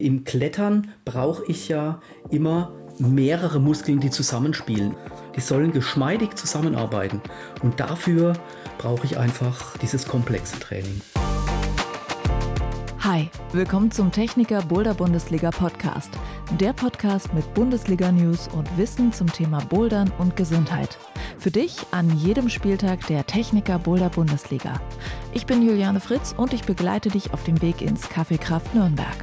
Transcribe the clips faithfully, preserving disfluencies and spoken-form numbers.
Im Klettern brauche ich ja immer mehrere Muskeln, die zusammenspielen. Die sollen geschmeidig zusammenarbeiten und dafür brauche ich einfach dieses komplexe Training. Hi, willkommen zum Techniker Boulder Bundesliga Podcast. Der Podcast mit Bundesliga-News und Wissen zum Thema Bouldern und Gesundheit. Für dich an jedem Spieltag der Techniker Boulder Bundesliga. Ich bin Juliane Fritz und ich begleite dich auf dem Weg ins Café Kraft Nürnberg.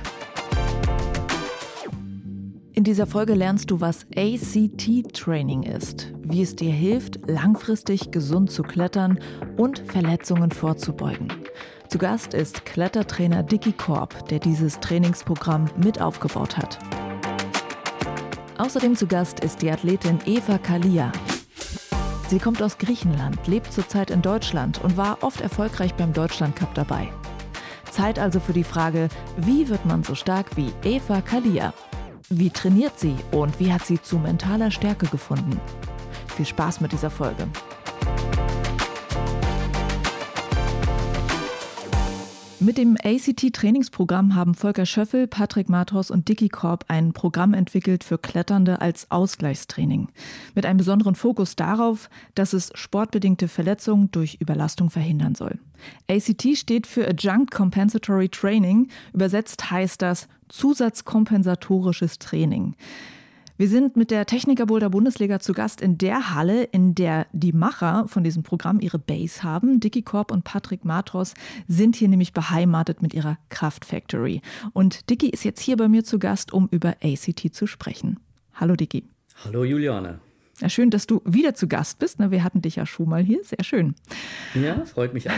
In dieser Folge lernst du, was A C T-Training ist, wie es dir hilft, langfristig gesund zu klettern und Verletzungen vorzubeugen. Zu Gast ist Klettertrainer Dicky Korb, der dieses Trainingsprogramm mit aufgebaut hat. Außerdem zu Gast ist die Athletin Eva Kalia. Sie kommt aus Griechenland, lebt zurzeit in Deutschland und war oft erfolgreich beim Deutschlandcup dabei. Zeit also für die Frage, wie wird man so stark wie Eva Kalia? Wie trainiert sie und wie hat sie zu mentaler Stärke gefunden? Viel Spaß mit dieser Folge. Mit dem A C T-Trainingsprogramm haben Volker Schöffel, Patrick Matros und Dicky Korb ein Programm entwickelt für Kletternde als Ausgleichstraining. Mit einem besonderen Fokus darauf, dass es sportbedingte Verletzungen durch Überlastung verhindern soll. A C T steht für Adjunct Compensatory Training. Übersetzt heißt das Zusatzkompensatorisches Training. Wir sind mit der Techniker Boulder Bundesliga zu Gast in der Halle, in der die Macher von diesem Programm ihre Base haben. Dicky Korb und Patrick Matros sind hier nämlich beheimatet mit ihrer Kraft Factory. Und Dicky ist jetzt hier bei mir zu Gast, um über A C T zu sprechen. Hallo Dicky. Hallo Juliane. Ja, schön, dass du wieder zu Gast bist. Wir hatten dich ja schon mal hier. Sehr schön. Ja, freut mich auch.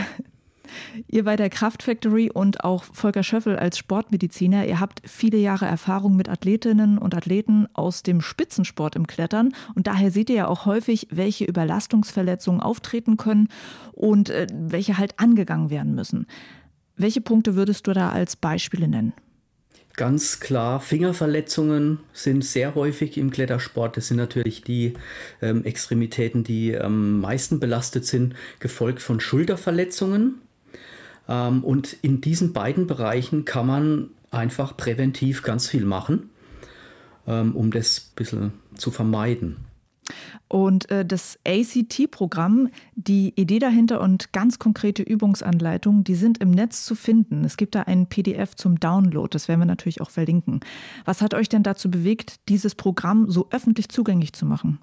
Ihr bei der Kraft Factory und auch Volker Schöffel als Sportmediziner, ihr habt viele Jahre Erfahrung mit Athletinnen und Athleten aus dem Spitzensport im Klettern und daher seht ihr ja auch häufig, welche Überlastungsverletzungen auftreten können und äh, welche halt angegangen werden müssen. Welche Punkte würdest du da als Beispiele nennen? Ganz klar, Fingerverletzungen sind sehr häufig im Klettersport. Das sind natürlich die ähm, Extremitäten, die am meisten belastet sind, gefolgt von Schulterverletzungen. Ähm, und in diesen beiden Bereichen kann man einfach präventiv ganz viel machen, ähm, um das ein bisschen zu vermeiden. Und äh, das A C T-Programm, die Idee dahinter und ganz konkrete Übungsanleitungen, die sind im Netz zu finden. Es gibt da ein P D F zum Download, das werden wir natürlich auch verlinken. Was hat euch denn dazu bewegt, dieses Programm so öffentlich zugänglich zu machen?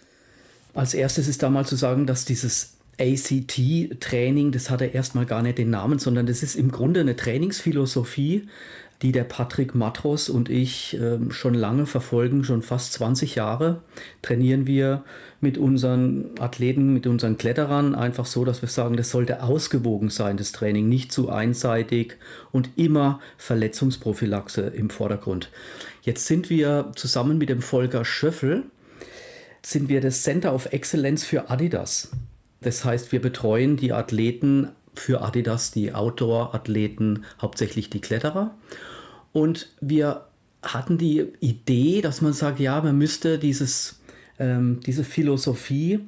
Als erstes ist da mal zu sagen, dass dieses A C T-Training, das hat ja erstmal gar nicht den Namen, sondern das ist im Grunde eine Trainingsphilosophie, die der Patrick Matros und ich äh, schon lange verfolgen, schon fast zwanzig Jahre trainieren wir mit unseren Athleten, mit unseren Kletterern einfach so, dass wir sagen, das sollte ausgewogen sein, das Training, nicht zu einseitig und immer Verletzungsprophylaxe im Vordergrund. Jetzt sind wir zusammen mit dem Volker Schöffel, sind wir das Center of Excellence für Adidas. Das heißt, wir betreuen die Athleten für Adidas, die Outdoor-Athleten, hauptsächlich die Kletterer. Und wir hatten die Idee, dass man sagt, ja, man müsste dieses, ähm, diese Philosophie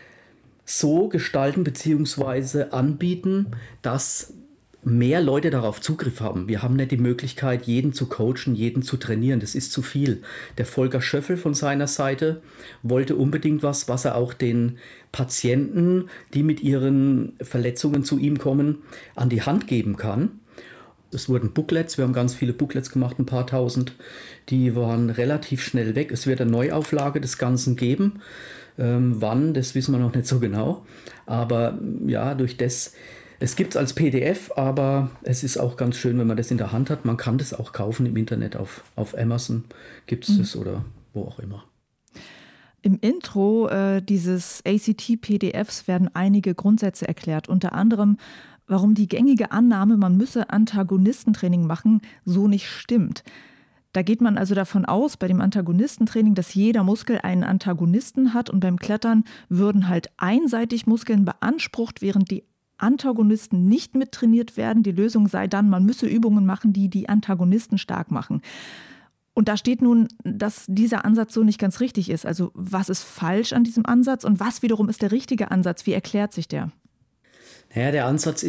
so gestalten bzw. anbieten, dass mehr Leute darauf Zugriff haben. Wir haben nicht die Möglichkeit, jeden zu coachen, jeden zu trainieren. Das ist zu viel. Der Volker Schöffel von seiner Seite wollte unbedingt was, was er auch den Patienten, die mit ihren Verletzungen zu ihm kommen, an die Hand geben kann. Es wurden Booklets, wir haben ganz viele Booklets gemacht, ein paar tausend. Die waren relativ schnell weg. Es wird eine Neuauflage des Ganzen geben. Ähm, wann, das wissen wir noch nicht so genau. Aber ja, durch das... Es gibt es als P D F, aber es ist auch ganz schön, wenn man das in der Hand hat. Man kann das auch kaufen im Internet, auf, auf Amazon gibt es das oder wo auch immer. Im Intro äh, dieses A C T-P D Fs werden einige Grundsätze erklärt, unter anderem, warum die gängige Annahme, man müsse Antagonistentraining machen, so nicht stimmt. Da geht man also davon aus, bei dem Antagonistentraining, dass jeder Muskel einen Antagonisten hat und beim Klettern würden halt einseitig Muskeln beansprucht, während die Antagonisten nicht mittrainiert werden. Die Lösung sei dann, man müsse Übungen machen, die die Antagonisten stark machen. Und da steht nun, dass dieser Ansatz so nicht ganz richtig ist. Also was ist falsch an diesem Ansatz und was wiederum ist der richtige Ansatz? Wie erklärt sich der? Naja, der Ansatz ist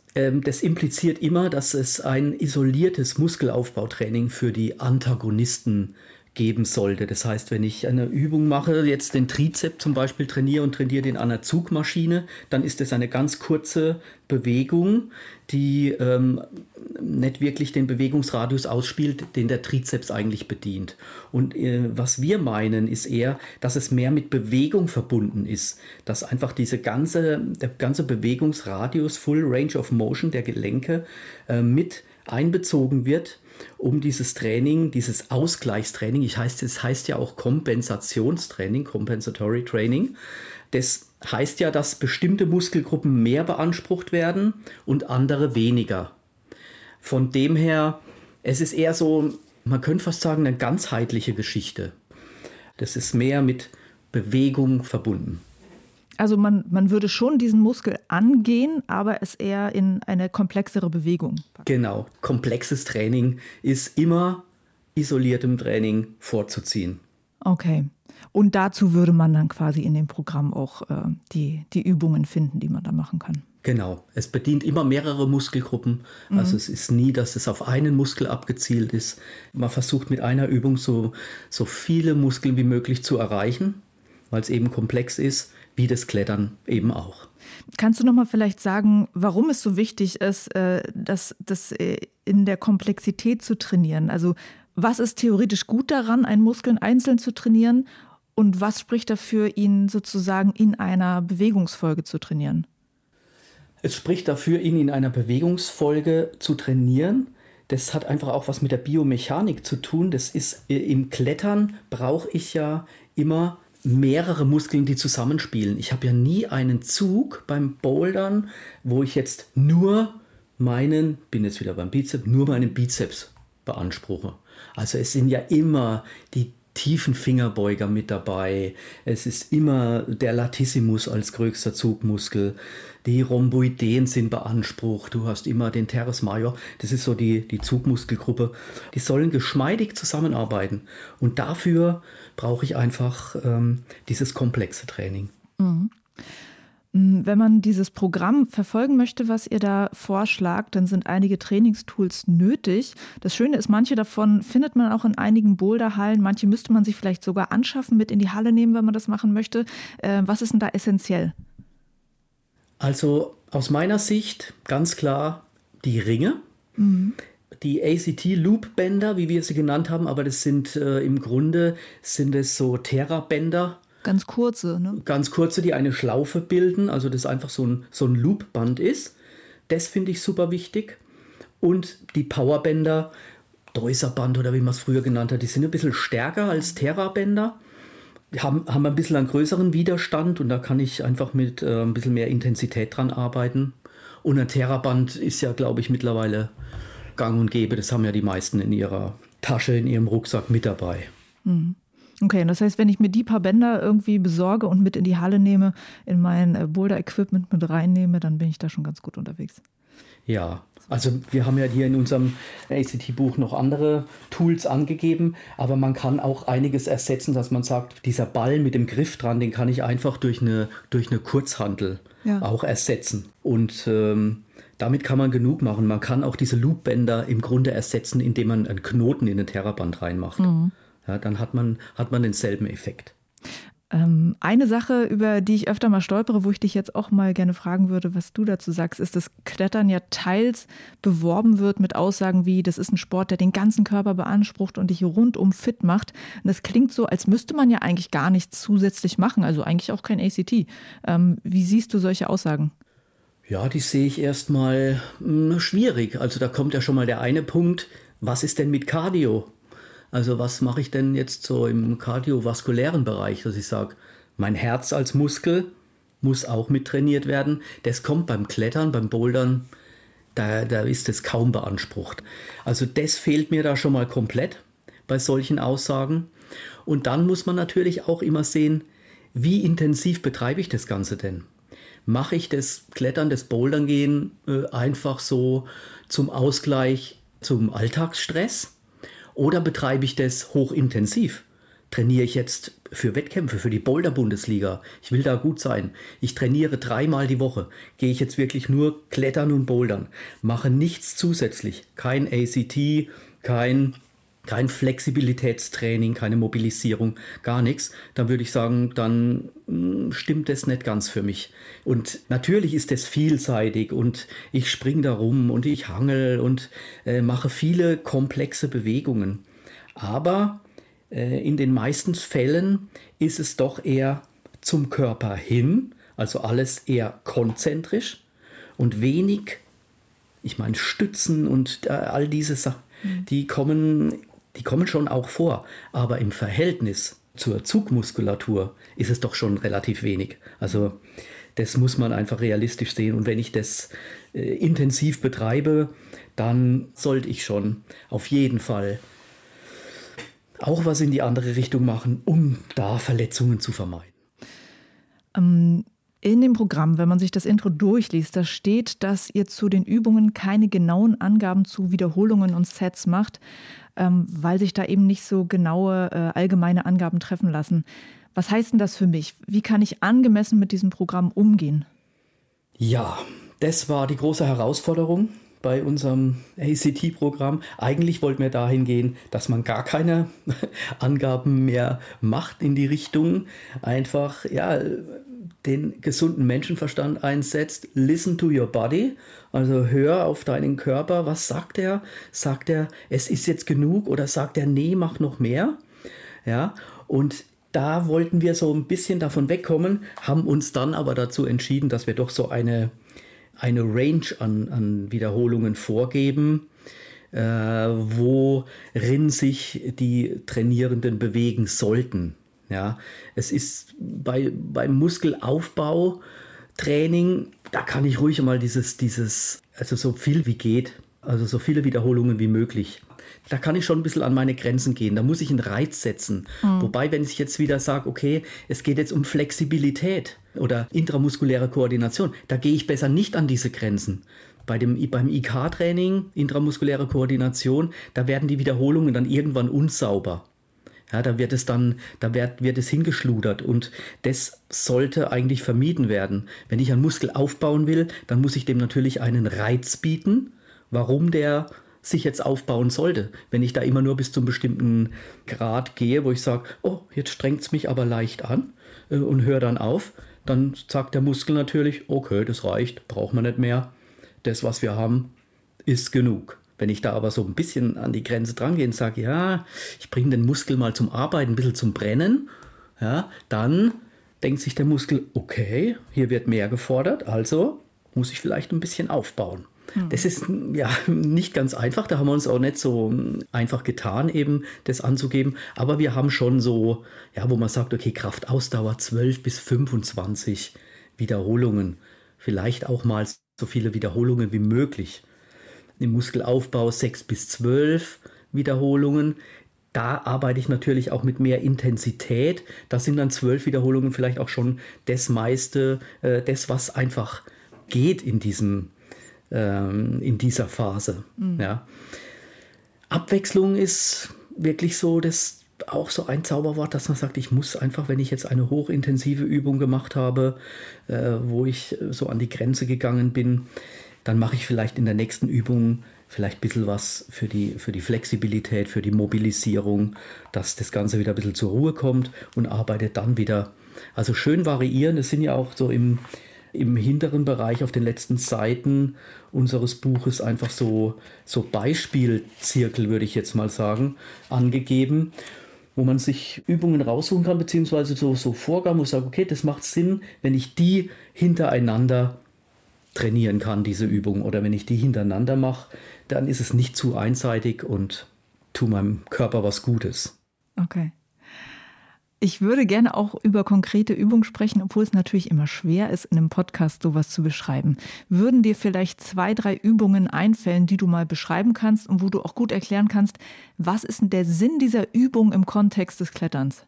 Ähm, das impliziert immer, dass es ein isoliertes Muskelaufbautraining für die Antagonisten geben sollte. Das heißt, wenn ich eine Übung mache, jetzt den Trizeps zum Beispiel trainiere und trainiere den an einer Zugmaschine, dann ist das eine ganz kurze Bewegung, die ähm, nicht wirklich den Bewegungsradius ausspielt, den der Trizeps eigentlich bedient. Und äh, was wir meinen, ist eher, dass es mehr mit Bewegung verbunden ist, dass einfach diese ganze, der ganze Bewegungsradius, Full Range of Motion der Gelenke äh, mit einbezogen wird, um dieses Training, dieses Ausgleichstraining, ich heißt, es heißt ja auch Kompensationstraining, Compensatory Training. Das heißt ja, dass bestimmte Muskelgruppen mehr beansprucht werden und andere weniger. Von dem her, es ist eher so, man könnte fast sagen, eine ganzheitliche Geschichte. Das ist mehr mit Bewegung verbunden. Also man, man würde schon diesen Muskel angehen, aber es eher in eine komplexere Bewegung packen. Genau, komplexes Training ist immer isoliertem Training vorzuziehen. Okay, und dazu würde man dann quasi in dem Programm auch äh, die, die Übungen finden, die man da machen kann. Genau, es bedient immer mehrere Muskelgruppen, mhm. also es ist nie, dass es auf einen Muskel abgezielt ist. Man versucht mit einer Übung so, so viele Muskeln wie möglich zu erreichen, weil es eben komplex ist, wie das Klettern eben auch. Kannst du noch mal vielleicht sagen, warum es so wichtig ist, das, das in der Komplexität zu trainieren? Also was ist theoretisch gut daran, einen Muskel einzeln zu trainieren und was spricht dafür, ihn sozusagen in einer Bewegungsfolge zu trainieren? Es spricht dafür, ihn in einer Bewegungsfolge zu trainieren. Das hat einfach auch was mit der Biomechanik zu tun. Das ist im Klettern brauche ich ja immer mehrere Muskeln, die zusammenspielen. Ich habe ja nie einen Zug beim Bouldern, wo ich jetzt nur meinen, bin jetzt wieder beim Bizeps, nur meinen Bizeps beanspruche. Also es sind ja immer die tiefen Fingerbeuger mit dabei. Es ist immer der Latissimus als größter Zugmuskel. Die Rhomboideen sind beansprucht. Du hast immer den Teres major. Das ist so die, die Zugmuskelgruppe. Die sollen geschmeidig zusammenarbeiten. Und dafür brauche ich einfach ähm, dieses komplexe Training. Mhm. Wenn man dieses Programm verfolgen möchte, was ihr da vorschlagt, dann sind einige Trainingstools nötig. Das Schöne ist, manche davon findet man auch in einigen Boulderhallen. Manche müsste man sich vielleicht sogar anschaffen, mit in die Halle nehmen, wenn man das machen möchte. Äh, was ist denn da essentiell? Also aus meiner Sicht ganz klar die Ringe. Mhm. Die A C T-Loop-Bänder, wie wir sie genannt haben, aber das sind äh, im Grunde sind es so Terra-Bänder. Ganz kurze, ne? Ganz kurze, die eine Schlaufe bilden, also das einfach so ein, so ein Loopband ist. Das finde ich super wichtig. Und die Powerbänder, Deuserband oder wie man es früher genannt hat, die sind ein bisschen stärker als Terra-Bänder. Die haben, haben ein bisschen einen größeren Widerstand und da kann ich einfach mit äh, ein bisschen mehr Intensität dran arbeiten. Und ein Terra-Band ist ja, glaube ich, mittlerweile gang und gäbe. Das haben ja die meisten in ihrer Tasche, in ihrem Rucksack mit dabei. Mhm. Okay, das heißt, wenn ich mir die paar Bänder irgendwie besorge und mit in die Halle nehme, in mein Boulder-Equipment mit reinnehme, dann bin ich da schon ganz gut unterwegs. Ja, also wir haben ja hier in unserem A C T-Buch noch andere Tools angegeben, aber man kann auch einiges ersetzen, dass man sagt, dieser Ball mit dem Griff dran, den kann ich einfach durch eine, durch eine Kurzhantel ja. auch ersetzen. Und ähm, damit kann man genug machen. Man kann auch diese Loopbänder im Grunde ersetzen, indem man einen Knoten in ein Terraband reinmacht. Mhm. Ja, dann hat man, hat man denselben Effekt. Ähm, eine Sache, über die ich öfter mal stolpere, wo ich dich jetzt auch mal gerne fragen würde, was du dazu sagst, ist, dass Klettern ja teils beworben wird mit Aussagen wie, das ist ein Sport, der den ganzen Körper beansprucht und dich rundum fit macht. Und das klingt so, als müsste man ja eigentlich gar nichts zusätzlich machen, also eigentlich auch kein A C T. Ähm, wie siehst du solche Aussagen? Ja, die sehe ich erstmal mh, schwierig. Also da kommt ja schon mal der eine Punkt, was ist denn mit Cardio? Also was mache ich denn jetzt so im kardiovaskulären Bereich, dass ich sage, mein Herz als Muskel muss auch mit trainiert werden. Das kommt beim Klettern, beim Bouldern, da, da ist es kaum beansprucht. Also das fehlt mir da schon mal komplett bei solchen Aussagen. Und dann muss man natürlich auch immer sehen, wie intensiv betreibe ich das Ganze denn? Mache ich das Klettern, das Bouldern gehen äh, einfach so zum Ausgleich zum Alltagsstress? Oder betreibe ich das hochintensiv? trainiere ich jetzt für Wettkämpfe, für die Boulder-Bundesliga? Ich will da gut sein. Ich trainiere dreimal die Woche. Gehe ich jetzt wirklich nur klettern und bouldern? Mache nichts zusätzlich. Kein A C T, kein, kein Flexibilitätstraining, keine Mobilisierung, gar nichts. Dann würde ich sagen, dann mh, stimmt das nicht ganz für mich. Und natürlich ist das vielseitig und ich springe da rum und ich hangel und äh, mache viele komplexe Bewegungen. Aber in den meisten Fällen ist es doch eher zum Körper hin, also alles eher konzentrisch und wenig, ich meine Stützen und äh, all diese Sachen, mhm. die kommen, die kommen schon auch vor, aber im Verhältnis zur Zugmuskulatur ist es doch schon relativ wenig. Also das muss man einfach realistisch sehen und wenn ich das äh, intensiv betreibe, dann sollte ich schon auf jeden Fall auch was in die andere Richtung machen, um da Verletzungen zu vermeiden. Ähm, in dem Programm, wenn man sich das Intro durchliest, da steht, dass ihr zu den Übungen keine genauen Angaben zu Wiederholungen und Sets macht, ähm, weil sich da eben nicht so genaue äh, allgemeine Angaben treffen lassen. Was heißt denn das für mich? Wie kann ich angemessen mit diesem Programm umgehen? Ja, das war die große Herausforderung bei unserem A C T-Programm. Eigentlich wollten wir dahin gehen, dass man gar keine Angaben mehr macht in die Richtung. Einfach, ja, den gesunden Menschenverstand einsetzt. Listen to your body. Also hör auf deinen Körper. Was sagt er? Sagt er, es ist jetzt genug? Oder sagt er, nee, mach noch mehr? Ja, und da wollten wir so ein bisschen davon wegkommen, haben uns dann aber dazu entschieden, dass wir doch so eine eine Range an, an Wiederholungen vorgeben, äh, worin sich die Trainierenden bewegen sollten. Ja, es ist bei, beim Muskelaufbautraining, da kann ich ruhig mal dieses, dieses, also so viel wie geht, also so viele Wiederholungen wie möglich. Da kann ich schon ein bisschen an meine Grenzen gehen. Da muss ich einen Reiz setzen. Mhm. Wobei, wenn ich jetzt wieder sage, okay, es geht jetzt um Flexibilität oder intramuskuläre Koordination, da gehe ich besser nicht an diese Grenzen. Bei dem, beim I K-Training, intramuskuläre Koordination, da werden die Wiederholungen dann irgendwann unsauber. Ja, da wird es dann, da wird, wird es hingeschludert und das sollte eigentlich vermieden werden. Wenn ich einen Muskel aufbauen will, dann muss ich dem natürlich einen Reiz bieten, warum der sich jetzt aufbauen sollte. Wenn ich da immer nur bis zum bestimmten Grad gehe, wo ich sage, oh, jetzt strengt es mich aber leicht an äh, und höre dann auf, dann sagt der Muskel natürlich, okay, das reicht, braucht man nicht mehr. Das, was wir haben, ist genug. Wenn ich da aber so ein bisschen an die Grenze dran gehe und sage, ja, ich bringe den Muskel mal zum Arbeiten, ein bisschen zum Brennen, ja, dann denkt sich der Muskel, okay, hier wird mehr gefordert, also muss ich vielleicht ein bisschen aufbauen. Das ist ja nicht ganz einfach, da haben wir uns auch nicht so einfach getan, eben das anzugeben. Aber wir haben schon so, ja, wo man sagt, okay, Kraftausdauer zwölf bis fünfundzwanzig Wiederholungen. Vielleicht auch mal so viele Wiederholungen wie möglich. Im Muskelaufbau sechs bis zwölf Wiederholungen. Da arbeite ich natürlich auch mit mehr Intensität. Da sind dann zwölf Wiederholungen vielleicht auch schon das meiste, äh, das, was einfach geht in diesem in dieser Phase. Mhm. Ja. Abwechslung ist wirklich so, das auch so ein Zauberwort, dass man sagt, ich muss einfach, wenn ich jetzt eine hochintensive Übung gemacht habe, äh, wo ich so an die Grenze gegangen bin, dann mache ich vielleicht in der nächsten Übung vielleicht ein bisschen was für die, für die Flexibilität, für die Mobilisierung, dass das Ganze wieder ein bisschen zur Ruhe kommt und arbeite dann wieder. Also schön variieren, das sind ja auch so im im hinteren Bereich auf den letzten Seiten unseres Buches einfach so, so Beispielzirkel, würde ich jetzt mal sagen, angegeben, wo man sich Übungen raussuchen kann, beziehungsweise so, so Vorgaben, wo ich sage, okay, das macht Sinn, wenn ich die hintereinander trainieren kann, diese Übung, oder wenn ich die hintereinander mache, dann ist es nicht zu einseitig und tu meinem Körper was Gutes. Okay. Ich würde gerne auch über konkrete Übungen sprechen, obwohl es natürlich immer schwer ist, in einem Podcast sowas zu beschreiben. Würden dir vielleicht zwei, drei Übungen einfallen, die du mal beschreiben kannst und wo du auch gut erklären kannst, was ist denn der Sinn dieser Übung im Kontext des Kletterns?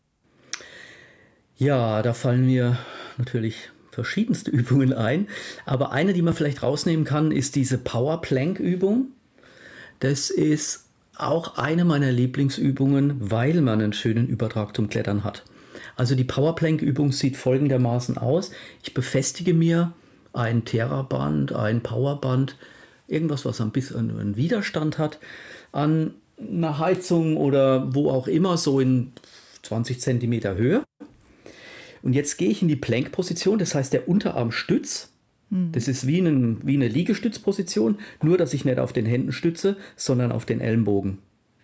Ja, da fallen mir natürlich verschiedenste Übungen ein, aber eine, die man vielleicht rausnehmen kann, ist diese Power Plank Übung. Das ist auch eine meiner Lieblingsübungen, weil man einen schönen Übertrag zum Klettern hat. Also die Powerplank-Übung sieht folgendermaßen aus. Ich befestige mir ein Theraband, ein Powerband, irgendwas, was ein bisschen einen Widerstand hat, an einer Heizung oder wo auch immer, so in zwanzig Zentimeter Höhe. Und jetzt gehe ich in die Plank-Position, das heißt der Unterarmstütz. Das ist wie, einen, wie eine Liegestützposition, nur dass ich nicht auf den Händen stütze, sondern auf den Ellenbogen.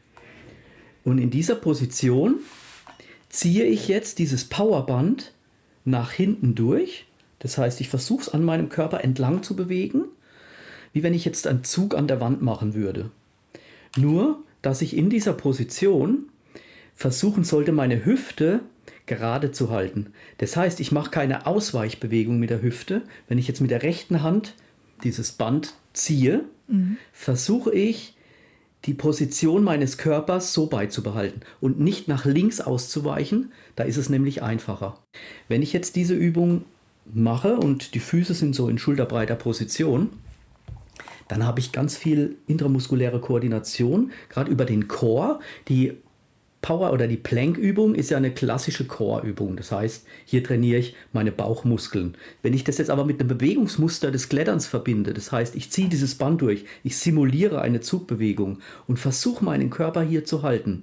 Und in dieser Position ziehe ich jetzt dieses Powerband nach hinten durch. Das heißt, ich versuche es an meinem Körper entlang zu bewegen, wie wenn ich jetzt einen Zug an der Wand machen würde. Nur, dass ich in dieser Position versuchen sollte, meine Hüfte gerade zu halten. Das heißt, ich mache keine Ausweichbewegung mit der Hüfte. Wenn ich jetzt mit der rechten Hand dieses Band ziehe, mhm. versuche ich, die Position meines Körpers so beizubehalten und nicht nach links auszuweichen. Da ist es nämlich einfacher. Wenn ich jetzt diese Übung mache und die Füße sind so in schulterbreiter Position, dann habe ich ganz viel intramuskuläre Koordination, gerade über den Core. Die Power- oder die Plank-Übung ist ja eine klassische Core-Übung. Das heißt, hier trainiere ich meine Bauchmuskeln. Wenn ich das jetzt aber mit einem Bewegungsmuster des Kletterns verbinde, das heißt, ich ziehe dieses Band durch, ich simuliere eine Zugbewegung und versuche meinen Körper hier zu halten.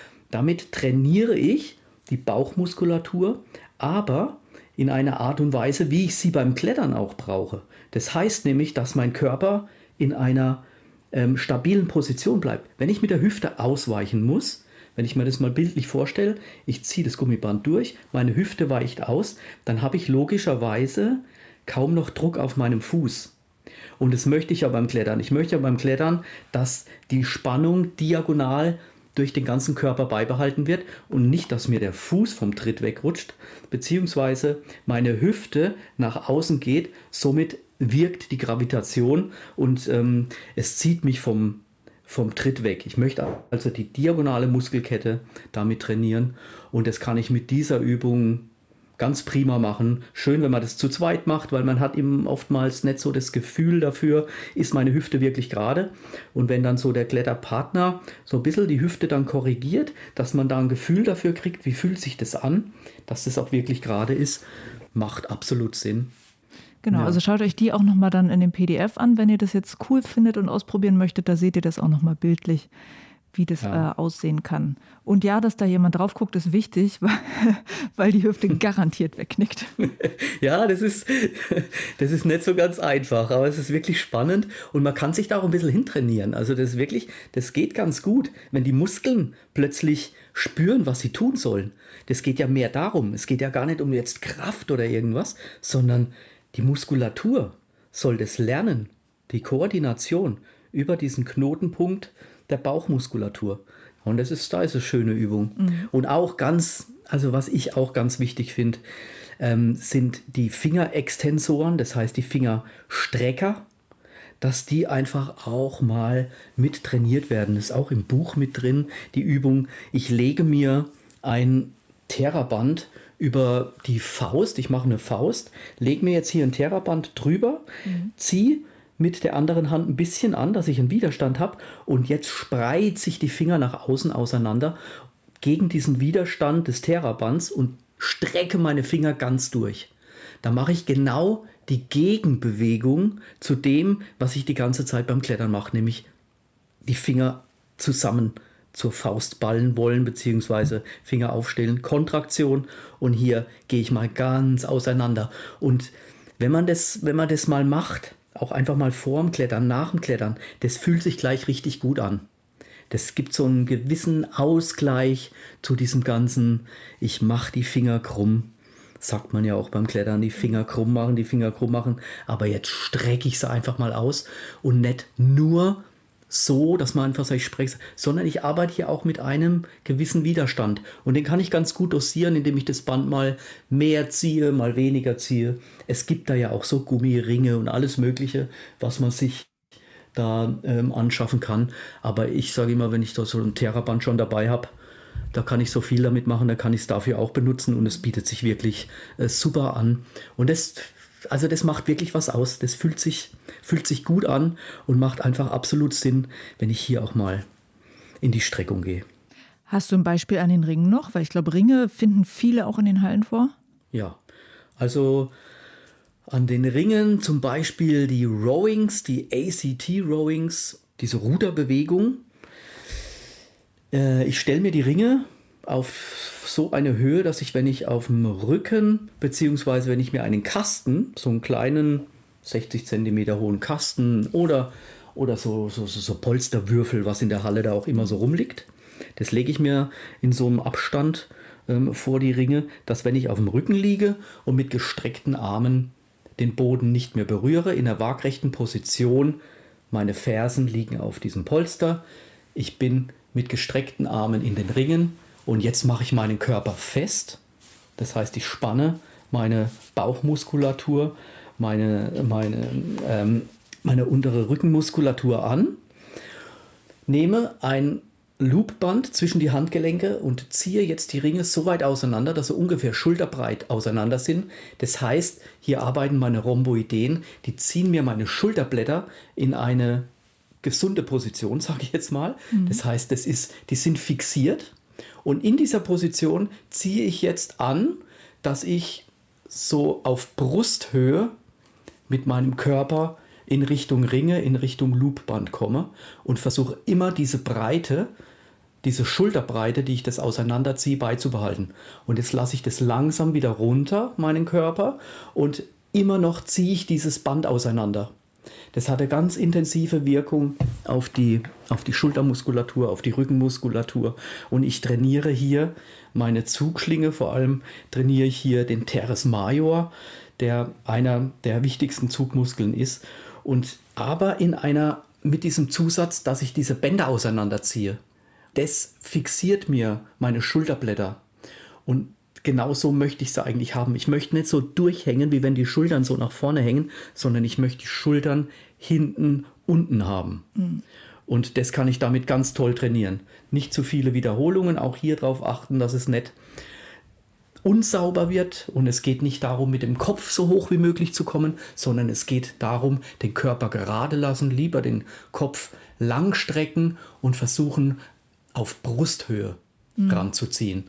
Damit trainiere ich die Bauchmuskulatur, aber in einer Art und Weise, wie ich sie beim Klettern auch brauche. Das heißt nämlich, dass mein Körper in einer ähm, stabilen Position bleibt. Wenn ich mit der Hüfte ausweichen muss, wenn ich mir das mal bildlich vorstelle, ich ziehe das Gummiband durch, meine Hüfte weicht aus, dann habe ich logischerweise kaum noch Druck auf meinem Fuß. Und das möchte ich ja beim Klettern. Ich möchte ja beim Klettern, dass die Spannung diagonal durch den ganzen Körper beibehalten wird und nicht, dass mir der Fuß vom Tritt wegrutscht, beziehungsweise meine Hüfte nach außen geht. Somit wirkt die Gravitation und ähm, es zieht mich vom vom Tritt weg. Ich möchte also die diagonale Muskelkette damit trainieren und das kann ich mit dieser Übung ganz prima machen. Schön, wenn man das zu zweit macht, weil man hat eben oftmals nicht so das Gefühl dafür, ist meine Hüfte wirklich gerade. Und wenn dann so der Kletterpartner so ein bisschen die Hüfte dann korrigiert, dass man da ein Gefühl dafür kriegt, wie fühlt sich das an, dass das auch wirklich gerade ist, macht absolut Sinn. Genau, ja. Also schaut euch die auch nochmal dann in dem P D F an, wenn ihr das jetzt cool findet und ausprobieren möchtet. Da seht ihr das auch nochmal bildlich, wie das ja. äh, aussehen kann. Und ja, dass da jemand drauf guckt, ist wichtig, weil, weil die Hüfte garantiert wegknickt. Ja, das ist, das ist nicht so ganz einfach, aber es ist wirklich spannend und man kann sich da auch ein bisschen hintrainieren. Also das ist wirklich, das geht ganz gut, wenn die Muskeln plötzlich spüren, was sie tun sollen. Das geht ja mehr darum. Es geht ja gar nicht um jetzt Kraft oder irgendwas, sondern die Muskulatur soll das lernen, die Koordination über diesen Knotenpunkt der Bauchmuskulatur. Und das ist, da ist eine schöne Übung. Mhm. Und auch ganz, also was ich auch ganz wichtig finde, ähm, sind die Fingerextensoren, das heißt die Fingerstrecker, dass die einfach auch mal mit trainiert werden. Das ist auch im Buch mit drin, die Übung. Ich lege mir ein Theraband über die Faust, ich mache eine Faust, lege mir jetzt hier ein Theraband drüber, mhm. ziehe mit der anderen Hand ein bisschen an, dass ich einen Widerstand habe und jetzt spreize ich die Finger nach außen auseinander gegen diesen Widerstand des Therabands und strecke meine Finger ganz durch. Da mache ich genau die Gegenbewegung zu dem, was ich die ganze Zeit beim Klettern mache, nämlich die Finger zusammen zur Faust ballen wollen, beziehungsweise Finger aufstellen, Kontraktion und hier gehe ich mal ganz auseinander. Und wenn man das, wenn man das mal macht, auch einfach mal vor dem Klettern, nach dem Klettern, das fühlt sich gleich richtig gut an. Das gibt so einen gewissen Ausgleich zu diesem ganzen, ich mache die Finger krumm, sagt man ja auch beim Klettern, die Finger krumm machen, die Finger krumm machen, aber jetzt strecke ich sie einfach mal aus und nicht nur so, dass man einfach sagt, ich spreche, sondern ich arbeite hier auch mit einem gewissen Widerstand. Und den kann ich ganz gut dosieren, indem ich das Band mal mehr ziehe, mal weniger ziehe. Es gibt da ja auch so Gummiringe und alles Mögliche, was man sich da ähm, anschaffen kann. Aber ich sage immer, wenn ich da so ein Theraband schon dabei habe, da kann ich so viel damit machen, da kann ich es dafür auch benutzen und es bietet sich wirklich äh, super an. Und das Also das macht wirklich was aus. Das fühlt sich, fühlt sich gut an und macht einfach absolut Sinn, wenn ich hier auch mal in die Streckung gehe. Hast du ein Beispiel an den Ringen noch? Weil ich glaube, Ringe finden viele auch in den Hallen vor. Ja, also an den Ringen zum Beispiel die Rowings, die A C T-Rowings, diese Ruderbewegung. Äh, ich stelle mir die Ringe auf so eine Höhe, dass ich, wenn ich auf dem Rücken, beziehungsweise wenn ich mir einen Kasten, so einen kleinen sechzig Zentimeter hohen Kasten oder, oder so, so, so, so Polsterwürfel, was in der Halle da auch immer so rumliegt, das lege ich mir in so einem Abstand ähm, vor die Ringe, dass wenn ich auf dem Rücken liege und mit gestreckten Armen den Boden nicht mehr berühre, in der waagrechten Position, meine Fersen liegen auf diesem Polster, ich bin mit gestreckten Armen in den Ringen und jetzt mache ich meinen Körper fest. Das heißt, ich spanne meine Bauchmuskulatur, meine, meine, ähm, meine untere Rückenmuskulatur an, nehme ein Loopband zwischen die Handgelenke und ziehe jetzt die Ringe so weit auseinander, dass sie ungefähr schulterbreit auseinander sind. Das heißt, hier arbeiten meine Rhomboideen, die ziehen mir meine Schulterblätter in eine gesunde Position, sage ich jetzt mal. Mhm. Das heißt, das ist, die sind fixiert und in dieser Position ziehe ich jetzt an, dass ich so auf Brusthöhe mit meinem Körper in Richtung Ringe, in Richtung Loopband komme und versuche immer diese Breite, diese Schulterbreite, die ich das auseinanderziehe, beizubehalten. Und jetzt lasse ich das langsam wieder runter, meinen Körper, und immer noch ziehe ich dieses Band auseinander. Das hat eine ganz intensive Wirkung auf die, auf die Schultermuskulatur, auf die Rückenmuskulatur. Und ich trainiere hier meine Zugschlinge, vor allem trainiere ich hier den Teres major, der einer der wichtigsten Zugmuskeln ist. Und aber in einer, mit diesem Zusatz, dass ich diese Bänder auseinanderziehe. Das fixiert mir meine Schulterblätter. Und genauso möchte ich sie eigentlich haben. Ich möchte nicht so durchhängen, wie wenn die Schultern so nach vorne hängen, sondern ich möchte die Schultern hinten unten haben. Mhm. Und das kann ich damit ganz toll trainieren. Nicht zu viele Wiederholungen, auch hier darauf achten, dass es nicht unsauber wird. Und es geht nicht darum, mit dem Kopf so hoch wie möglich zu kommen, sondern es geht darum, den Körper gerade lassen, lieber den Kopf lang strecken und versuchen, auf Brusthöhe mhm. ranzuziehen.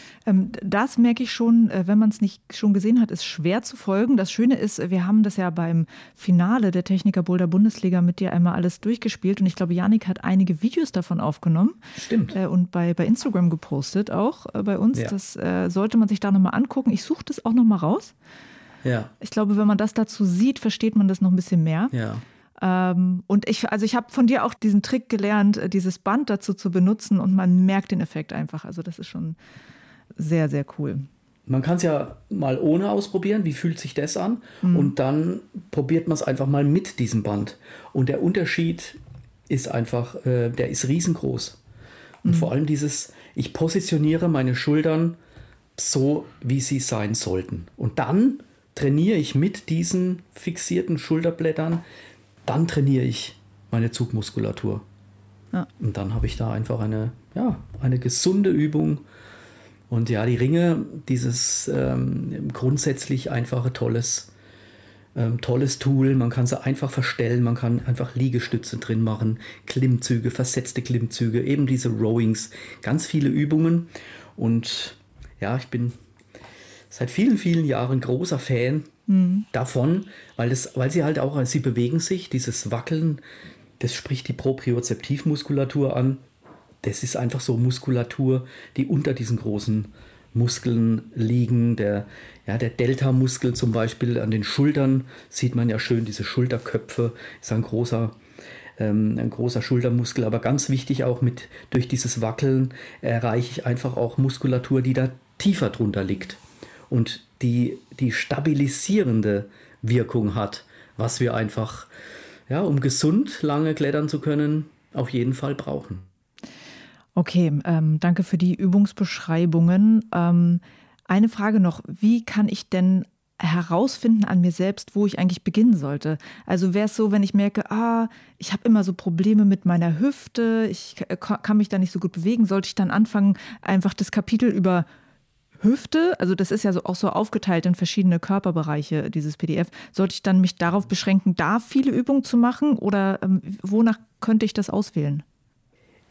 Das merke ich schon, wenn man es nicht schon gesehen hat, ist schwer zu folgen. Das Schöne ist, wir haben das ja beim Finale der Techniker Boulder Bundesliga mit dir einmal alles durchgespielt. Und ich glaube, Yannick hat einige Videos davon aufgenommen. Stimmt. Und bei, bei Instagram gepostet auch bei uns. Ja. Das äh, sollte man sich da nochmal angucken. Ich suche das auch nochmal raus. Ja. Ich glaube, wenn man das dazu sieht, versteht man das noch ein bisschen mehr. Ja. Ähm, und ich, also ich habe von dir auch diesen Trick gelernt, dieses Band dazu zu benutzen. Und man merkt den Effekt einfach. Also das ist schon sehr, sehr cool. Man kann es ja mal ohne ausprobieren, wie fühlt sich das an? Mhm. Und dann probiert man es einfach mal mit diesem Band. Und der Unterschied ist einfach, äh, der ist riesengroß. Und mhm. vor allem dieses, ich positioniere meine Schultern so, wie sie sein sollten. Und dann trainiere ich mit diesen fixierten Schulterblättern, dann trainiere ich meine Zugmuskulatur. Ja. Und dann habe ich da einfach eine, ja, eine gesunde Übung. Und ja, die Ringe, dieses ähm, grundsätzlich einfach ein tolles, ähm, tolles Tool. Man kann sie einfach verstellen, man kann einfach Liegestütze drin machen, Klimmzüge, versetzte Klimmzüge, eben diese Rowings, ganz viele Übungen. Und ja, ich bin seit vielen, vielen Jahren großer Fan mhm. davon, weil, das, weil sie halt auch, sie bewegen sich, dieses Wackeln, das spricht die Propriozeptivmuskulatur an. Das ist einfach so Muskulatur, die unter diesen großen Muskeln liegen. Der, ja, der Delta-Muskel zum Beispiel an den Schultern sieht man ja schön, diese Schulterköpfe ist ein großer, ähm, ein großer Schultermuskel. Aber ganz wichtig auch mit, durch dieses Wackeln erreiche ich einfach auch Muskulatur, die da tiefer drunter liegt und die, die stabilisierende Wirkung hat, was wir einfach, ja, um gesund lange klettern zu können, auf jeden Fall brauchen. Okay, ähm, danke für die Übungsbeschreibungen. Ähm, eine Frage noch, wie kann ich denn herausfinden an mir selbst, wo ich eigentlich beginnen sollte? Also wäre es so, wenn ich merke, ah, ich habe immer so Probleme mit meiner Hüfte, ich kann mich da nicht so gut bewegen, sollte ich dann anfangen, einfach das Kapitel über Hüfte, also das ist ja so auch so aufgeteilt in verschiedene Körperbereiche, dieses P D F, sollte ich dann mich darauf beschränken, da viele Übungen zu machen oder ähm, wonach könnte ich das auswählen?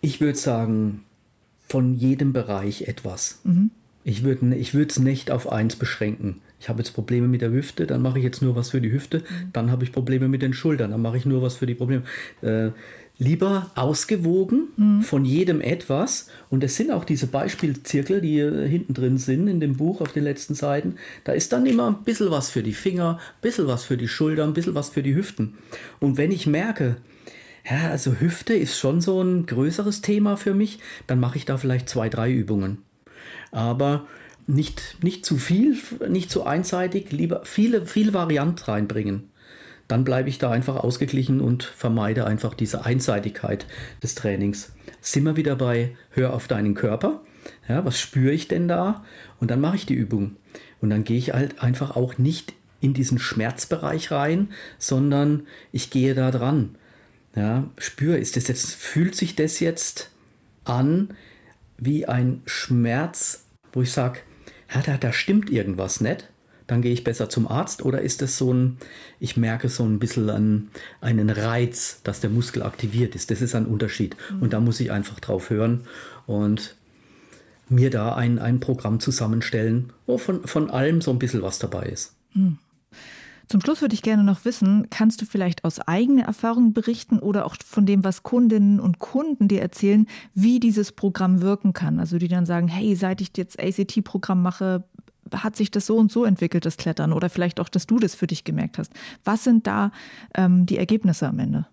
Ich würde sagen, von jedem Bereich etwas. Mhm. Ich würde ich es nicht auf eins beschränken. Ich habe jetzt Probleme mit der Hüfte, dann mache ich jetzt nur was für die Hüfte. Mhm. Dann habe ich Probleme mit den Schultern, dann mache ich nur was für die Probleme. Äh, lieber ausgewogen, mhm. von jedem etwas. Und es sind auch diese Beispielzirkel, die hier hinten drin sind in dem Buch auf den letzten Seiten. Da ist dann immer ein bisschen was für die Finger, ein bisschen was für die Schultern, ein bisschen was für die Hüften. Und wenn ich merke, ja, also Hüfte ist schon so ein größeres Thema für mich, dann mache ich da vielleicht zwei, drei Übungen. Aber nicht, nicht zu viel, nicht zu einseitig, lieber viele, viel Variant reinbringen. Dann bleibe ich da einfach ausgeglichen und vermeide einfach diese Einseitigkeit des Trainings. Sind wir wieder bei, hör auf deinen Körper. Ja, was spüre ich denn da? Und dann mache ich die Übung. Und dann gehe ich halt einfach auch nicht in diesen Schmerzbereich rein, sondern ich gehe da dran. Ja, spüre, ist das jetzt, fühlt sich das jetzt an wie ein Schmerz, wo ich sage, ja, da, da stimmt irgendwas nicht, dann gehe ich besser zum Arzt, oder ist das so ein, ich merke so ein bisschen an, einen Reiz, dass der Muskel aktiviert ist. Das ist ein Unterschied. Mhm. Und da muss ich einfach drauf hören und mir da ein, ein Programm zusammenstellen, wo von, von allem so ein bisschen was dabei ist. Mhm. Zum Schluss würde ich gerne noch wissen, kannst du vielleicht aus eigener Erfahrung berichten oder auch von dem, was Kundinnen und Kunden dir erzählen, wie dieses Programm wirken kann? Also die dann sagen, hey, seit ich jetzt A C T-Programm mache, hat sich das so und so entwickelt, das Klettern, oder vielleicht auch, dass du das für dich gemerkt hast. Was sind da ähm, die Ergebnisse am Ende?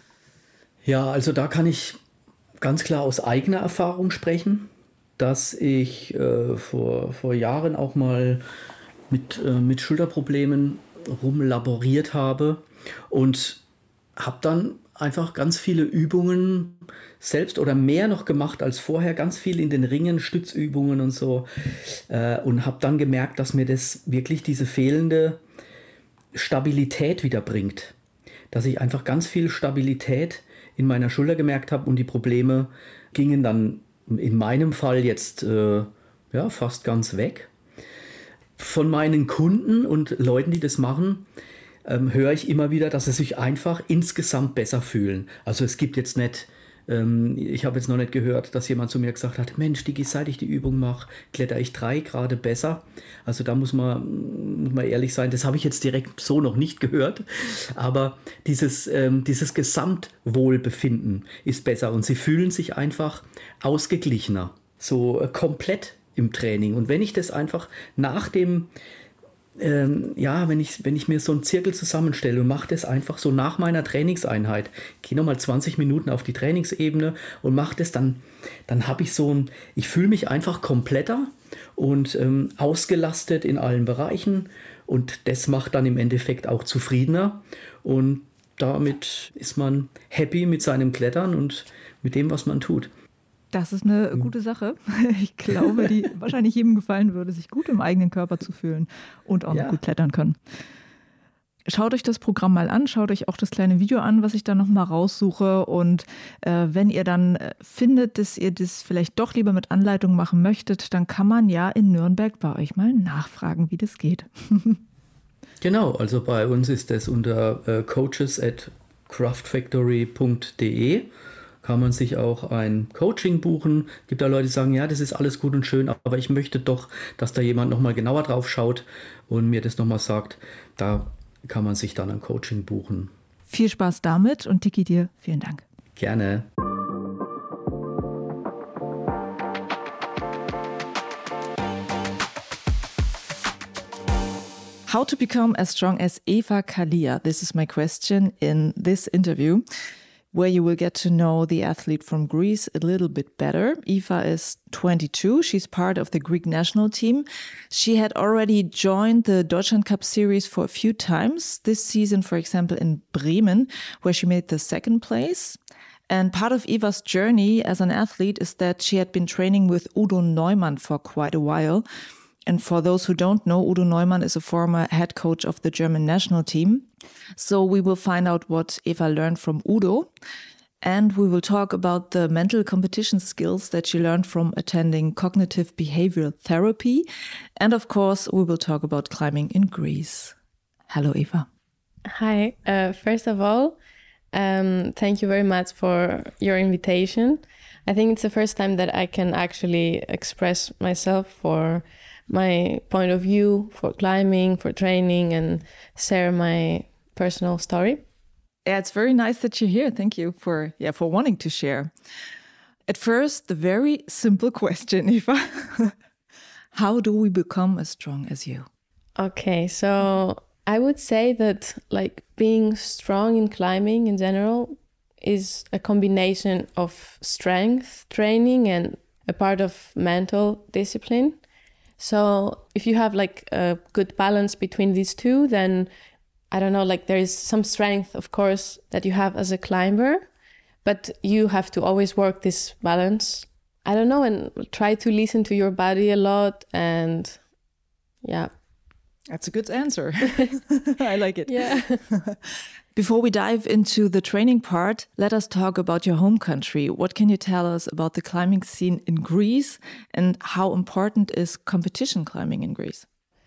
Ja, also da kann ich ganz klar aus eigener Erfahrung sprechen, dass ich äh, vor, vor Jahren auch mal mit, äh, mit Schulterproblemen rumlaboriert habe und habe dann einfach ganz viele Übungen selbst oder mehr noch gemacht als vorher, ganz viel in den Ringen, Stützübungen und so, äh, und habe dann gemerkt, dass mir das wirklich diese fehlende Stabilität wieder bringt, dass ich einfach ganz viel Stabilität in meiner Schulter gemerkt habe und die Probleme gingen dann in meinem Fall jetzt äh, ja, fast ganz weg. Von meinen Kunden und Leuten, die das machen, ähm, höre ich immer wieder, dass sie sich einfach insgesamt besser fühlen. Also es gibt jetzt nicht, ähm, ich habe jetzt noch nicht gehört, dass jemand zu mir gesagt hat, Mensch, Digi, seit ich die Übung mache, kletter ich drei Grad besser. Also da muss man, muss man ehrlich sein, das habe ich jetzt direkt so noch nicht gehört. Aber dieses, ähm, dieses Gesamtwohlbefinden ist besser und sie fühlen sich einfach ausgeglichener, so äh, komplett im Training. Und wenn ich das einfach nach dem, ähm, ja, wenn ich, wenn ich mir so einen Zirkel zusammenstelle und mache das einfach so nach meiner Trainingseinheit, gehe nochmal zwanzig Minuten auf die Trainingsebene und mache das, dann, dann habe ich so ein, ich fühle mich einfach kompletter und ähm, ausgelastet in allen Bereichen, und das macht dann im Endeffekt auch zufriedener, und damit ist man happy mit seinem Klettern und mit dem, was man tut. Das ist eine gute Sache. Ich glaube, die wahrscheinlich jedem gefallen würde, sich gut im eigenen Körper zu fühlen und auch ja. noch gut klettern können. Schaut euch das Programm mal an, schaut euch auch das kleine Video an, was ich da nochmal raussuche. Und äh, wenn ihr dann äh, findet, dass ihr das vielleicht doch lieber mit Anleitung machen möchtet, dann kann man ja in Nürnberg bei euch mal nachfragen, wie das geht. Genau, also bei uns ist das unter äh, coaches at craftfactory punkt de. Kann man sich auch ein Coaching buchen. Es gibt da Leute, die sagen, ja, das ist alles gut und schön, aber ich möchte doch, dass da jemand nochmal genauer drauf schaut und mir das nochmal sagt. Da kann man sich dann ein Coaching buchen. Viel Spaß damit und Digi, dir vielen Dank. Gerne. How to become as strong as Eva Kalia? This is my question in this interview, where you will get to know the athlete from Greece a little bit better. Eva is twenty-two. She's part of the Greek national team. She had already joined the Deutschland Cup series for a few times. This season, for example, in Bremen, where she made the second place. And part of Eva's journey as an athlete is that she had been training with Udo Neumann for quite a while. And for those who don't know, Udo Neumann is a former head coach of the German national team. So we will find out what Eva learned from Udo. And we will talk about the mental competition skills that she learned from attending cognitive behavioral therapy. And of course, we will talk about climbing in Greece. Hello, Eva. Hi. Uh, first of all, Um, thank you very much for your invitation. I think it's the first time that I can actually express myself for my point of view for climbing, for training, and share my personal story. Yeah, it's very nice that you're here. Thank you for yeah for wanting to share. At first, the very simple question, Eva. How do we become as strong as you? Okay, so I would say that like being strong in climbing in general is a combination of strength training and a part of mental discipline. So if you have like a good balance between these two, then I don't know, like there is some strength, of course, that you have as a climber, but you have to always work this balance. I don't know, and try to listen to your body a lot. And yeah. That's a good answer. I like it. Yeah. Before we dive into the training part, let us talk about your home country. What can you tell us about the climbing scene in Greece, and how important is competition climbing in Greece?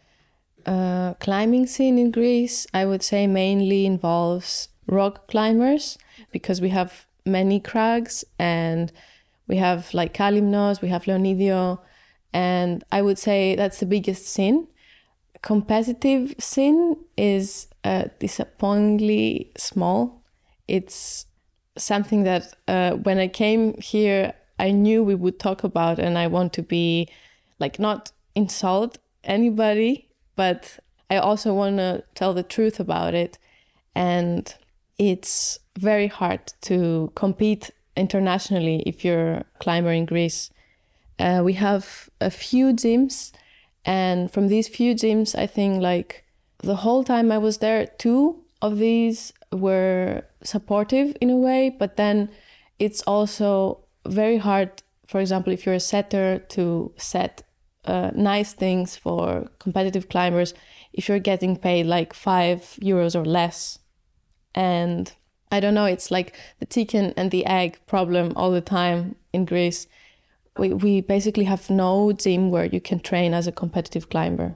Uh, climbing scene in Greece, I would say, mainly involves rock climbers, because we have many crags and we have like Kalymnos, we have Leonidio, and I would say that's the biggest scene. Competitive scene is uh, disappointingly small. It's something that uh, when I came here, I knew we would talk about, and I want to be like not insult anybody, but I also want to tell the truth about it. And it's very hard to compete internationally if you're a climber in Greece. Uh, we have a few gyms. And from these few gyms, I think like the whole time I was there, two of these were supportive in a way, but then it's also very hard, for example, if you're a setter, to set uh, nice things for competitive climbers if you're getting paid like five euros or less. And I don't know, it's like the chicken and the egg problem all the time in Greece. We we basically have no gym where you can train as a competitive climber.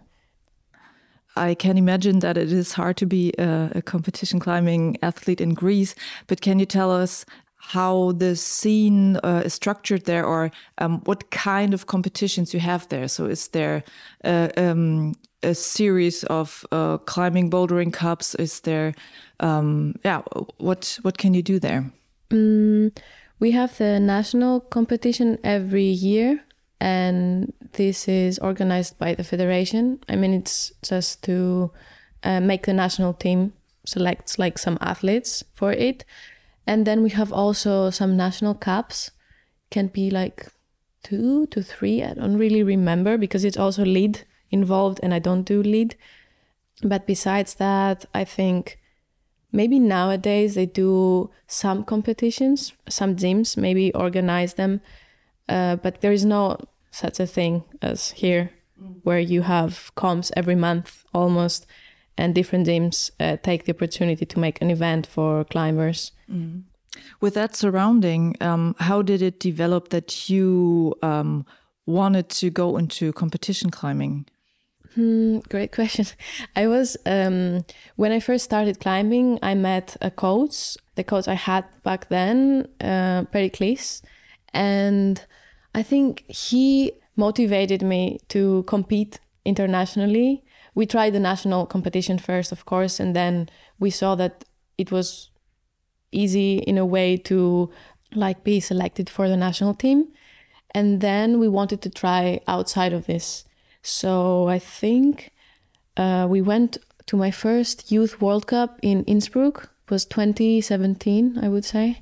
I can imagine that it is hard to be a, a competition climbing athlete in Greece, but can you tell us how the scene uh, is structured there, or um, what kind of competitions you have there? So is there uh, um, a series of uh, climbing bouldering cups? Is there, um, yeah, what what can you do there? Mm, we have the national competition every year, and this is organized by the federation. I mean, it's just to uh, make the national team select like some athletes for it. And then we have also some national cups, can be like two to three. I don't really remember because it's also lead involved and I don't do lead. But besides that, I think maybe nowadays they do some competitions, some gyms maybe organize them. Uh, but there is no such a thing as here, mm. where you have comps every month almost, and different gyms uh, take the opportunity to make an event for climbers. Mm. With that surrounding, um, how did it develop that you um, wanted to go into competition climbing? Hmm, great question. I was, um, when I first started climbing, I met a coach, the coach I had back then, uh, Pericles, and I think he motivated me to compete internationally. We tried the national competition first, of course, and then we saw that it was easy in a way to like be selected for the national team. And then we wanted to try outside of this. So I think uh, we went to my first Youth World Cup in Innsbruck. It was twenty seventeen, I would say.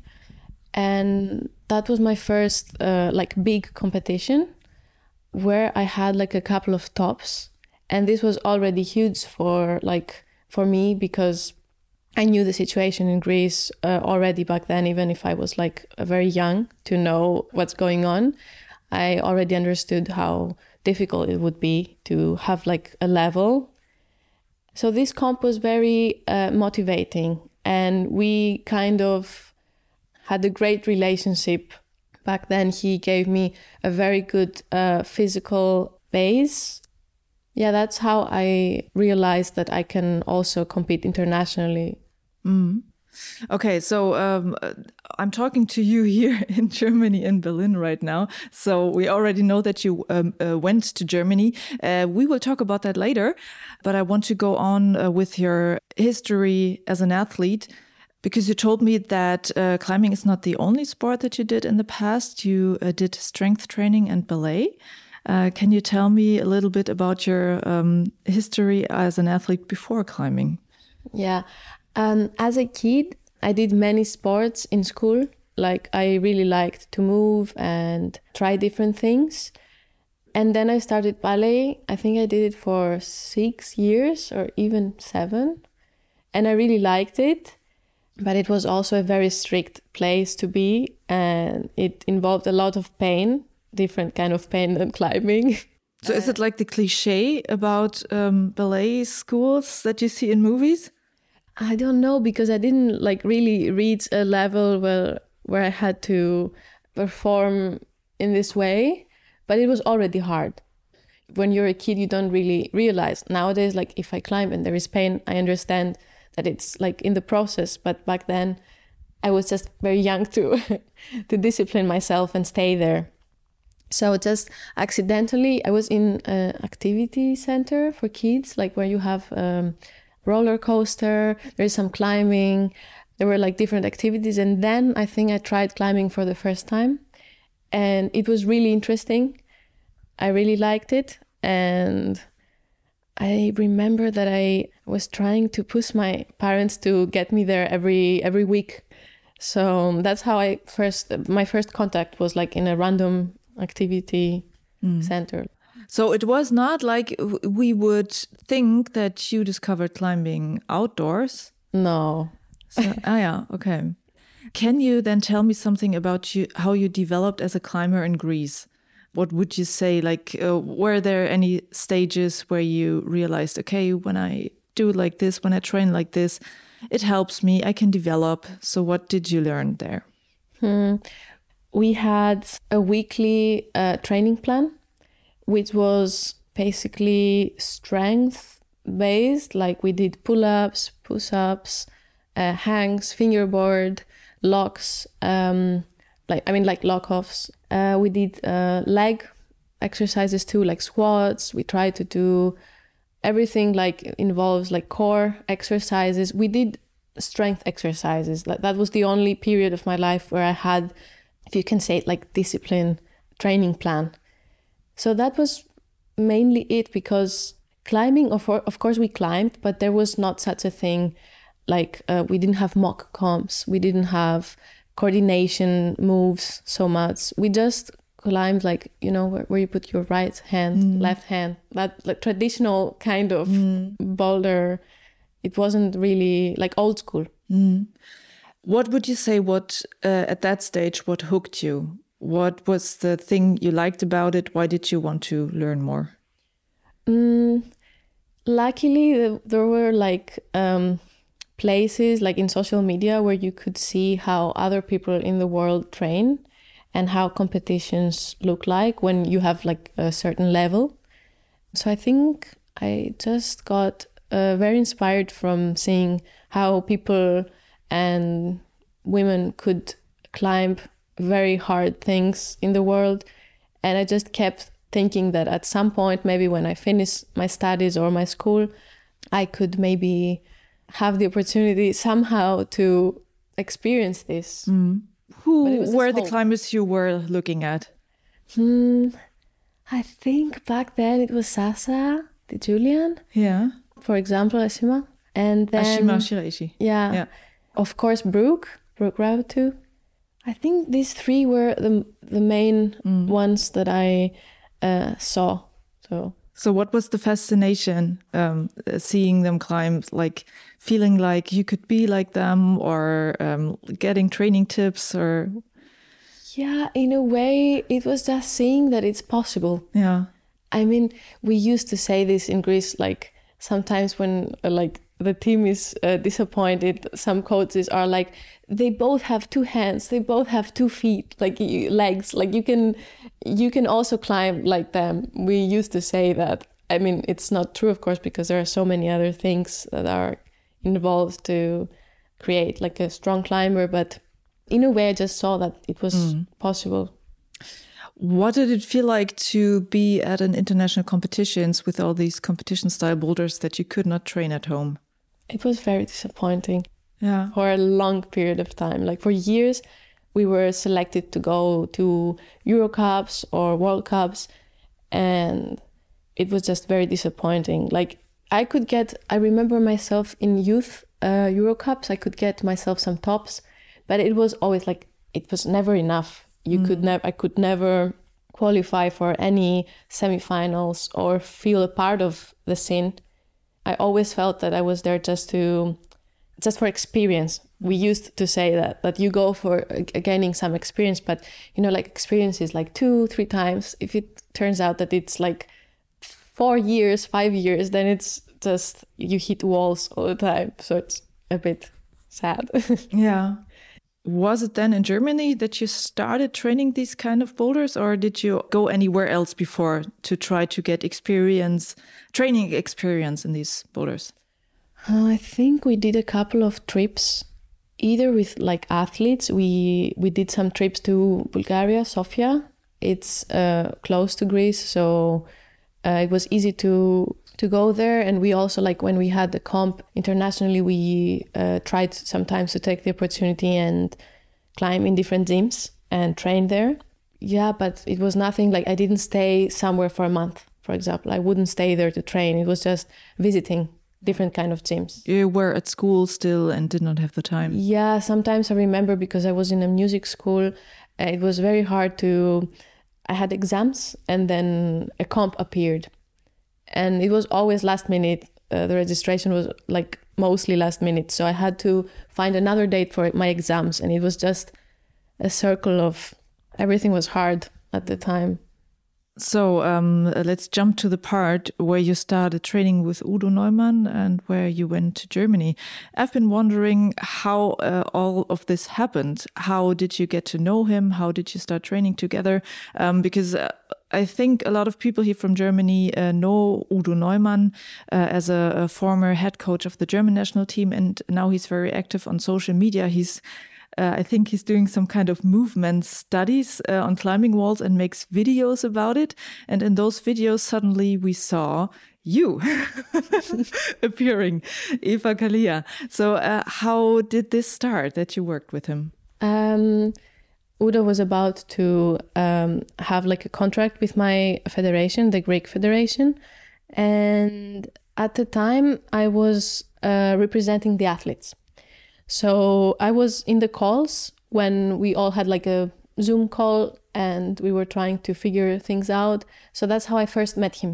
And that was my first uh, like big competition where I had like a couple of tops. And this was already huge for like for me because I knew the situation in Greece uh, already back then, even if I was like very young to know what's going on. I already understood how difficult it would be to have like a level. So this comp was very uh, motivating, and we kind of had a great relationship. Back then he gave me a very good uh, physical base. Yeah, that's how I realized that I can also compete internationally. Mm. Okay, so um, I'm talking to you here in Germany, in Berlin right now. So we already know that you um, uh, went to Germany. Uh, we will talk about that later. But I want to go on uh, with your history as an athlete, because you told me that uh, climbing is not the only sport that you did in the past. You uh, did strength training and ballet. Uh, can you tell me a little bit about your um, history as an athlete before climbing? Yeah. Um, as a kid, I did many sports in school. Like, I really liked to move and try different things. And then I started ballet. I think I did it for six years or even seven. And I really liked it. But it was also a very strict place to be. And it involved a lot of pain, different kind of pain than climbing. So is it like the cliche about um, ballet schools that you see in movies? I don't know, because I didn't like really reach a level where where I had to perform in this way, but it was already hard. When you're a kid, you don't really realize. Nowadays, like if I climb and there is pain, I understand that it's like in the process. But back then, I was just very young to to discipline myself and stay there. So just accidentally, I was in an activity center for kids, like where you have um, roller coaster, there's some climbing, there were like different activities. And then I think I tried climbing for the first time, and it was really interesting. I really liked it. And I remember that I was trying to push my parents to get me there every every week. So that's how I first, my first contact was like in a random activity mm. center. So it was not like we would think that you discovered climbing outdoors? No. So, ah, yeah, okay. Can you then tell me something about you, how you developed as a climber in Greece? What would you say, like, uh, were there any stages where you realized, okay, when I do like this, when I train like this, it helps me, I can develop. So what did you learn there? Hmm. We had a weekly uh, training plan, which was basically strength-based. Like we did pull-ups, push-ups, uh, hangs, fingerboard, locks, um, like I mean like lock-offs. Uh, we did uh, leg exercises too, like squats. We tried to do everything like involves like core exercises. We did strength exercises. Like that was the only period of my life where I had, if you can say it, like discipline training plan. So that was mainly it, because climbing, of, of course we climbed, but there was not such a thing like uh, we didn't have mock comps. We didn't have coordination moves so much. We just climbed like, you know, where, where you put your right hand, mm. left hand, that like traditional kind of mm. boulder. It wasn't really like old school. Mm. What would you say, what uh, at that stage, what hooked you? What was the thing you liked about it? Why did you want to learn more? Mm, luckily, there were like um, places like in social media where you could see how other people in the world train and how competitions look like when you have like a certain level. So I think I just got uh, very inspired from seeing how people and women could climb very hard things in the world. And I just kept thinking that at some point, maybe when I finish my studies or my school, I could maybe have the opportunity somehow to experience this. Mm. Who were the climbers you were looking at? Hmm, I think back then it was Sasa, the Julian. Yeah. For example, Ashima. And then Ashima Shiraishi. Yeah. yeah. Of course, Brooke, Brooke Rao too. I think these three were the the main mm. ones that I uh, saw. So, so what was the fascination um, seeing them climb? Like feeling like you could be like them, or um, getting training tips, or? Yeah, in a way, it was just seeing that it's possible. Yeah. I mean, we used to say this in Greece, like sometimes when uh, like the team is uh, disappointed, some coaches are like, they both have two hands, they both have two feet, like you, legs, like you can you can also climb like them. We used to say that. I mean, it's not true, of course, because there are so many other things that are involved to create like a strong climber, but in a way I just saw that it was mm. possible. What did it feel like to be at an international competitions with all these competition style boulders that you could not train at home? It was very disappointing. Yeah. For a long period of time. Like for years, we were selected to go to Euro Cups or World Cups, and it was just very disappointing. Like I could get, I remember myself in youth uh, Euro Cups, I could get myself some tops, but it was always like, it was never enough. You mm. could never, I could never qualify for any semifinals or feel a part of the scene. I always felt that I was there just to, just for experience. We used to say that, that you go for uh, gaining some experience, but you know, like experience is like two, three times. If it turns out that it's like four years, five years, then it's just, you hit walls all the time. So it's a bit sad. Yeah. Was it then in Germany that you started training these kind of boulders, or did you go anywhere else before to try to get experience, training experience in these boulders? Uh, I think we did a couple of trips, either with like athletes. We we did some trips to Bulgaria, Sofia. It's uh, close to Greece, so uh, it was easy to to go there. And we also, like when we had the comp internationally, we uh, tried sometimes to take the opportunity and climb in different gyms and train there. Yeah, but it was nothing like I didn't stay somewhere for a month, for example. I wouldn't stay there to train. It was just visiting different kind of gyms. You were at school still and did not have the time. Yeah, sometimes I remember because I was in a music school, it was very hard to, I had exams and then a comp appeared. And it was always last minute. Uh, the registration was like mostly last minute. So I had to find another date for my exams. And it was just a circle of, everything was hard at the time. So um, let's jump to the part where you started training with Udo Neumann and where you went to Germany. I've been wondering how uh, all of this happened. How did you get to know him? How did you start training together? Um, because uh, I think a lot of people here from Germany uh, know Udo Neumann uh, as a, a former head coach of the German national team, and now he's very active on social media. He's Uh, I think he's doing some kind of movement studies uh, on climbing walls and makes videos about it. And in those videos, suddenly we saw you appearing, Eva Kalia. So uh, how did this start that you worked with him? Um, Udo was about to um, have like a contract with my federation, the Greek Federation. And at the time, I was uh, representing the athletes. So I was in the calls when we all had like a Zoom call and we were trying to figure things out. So that's how I first met him.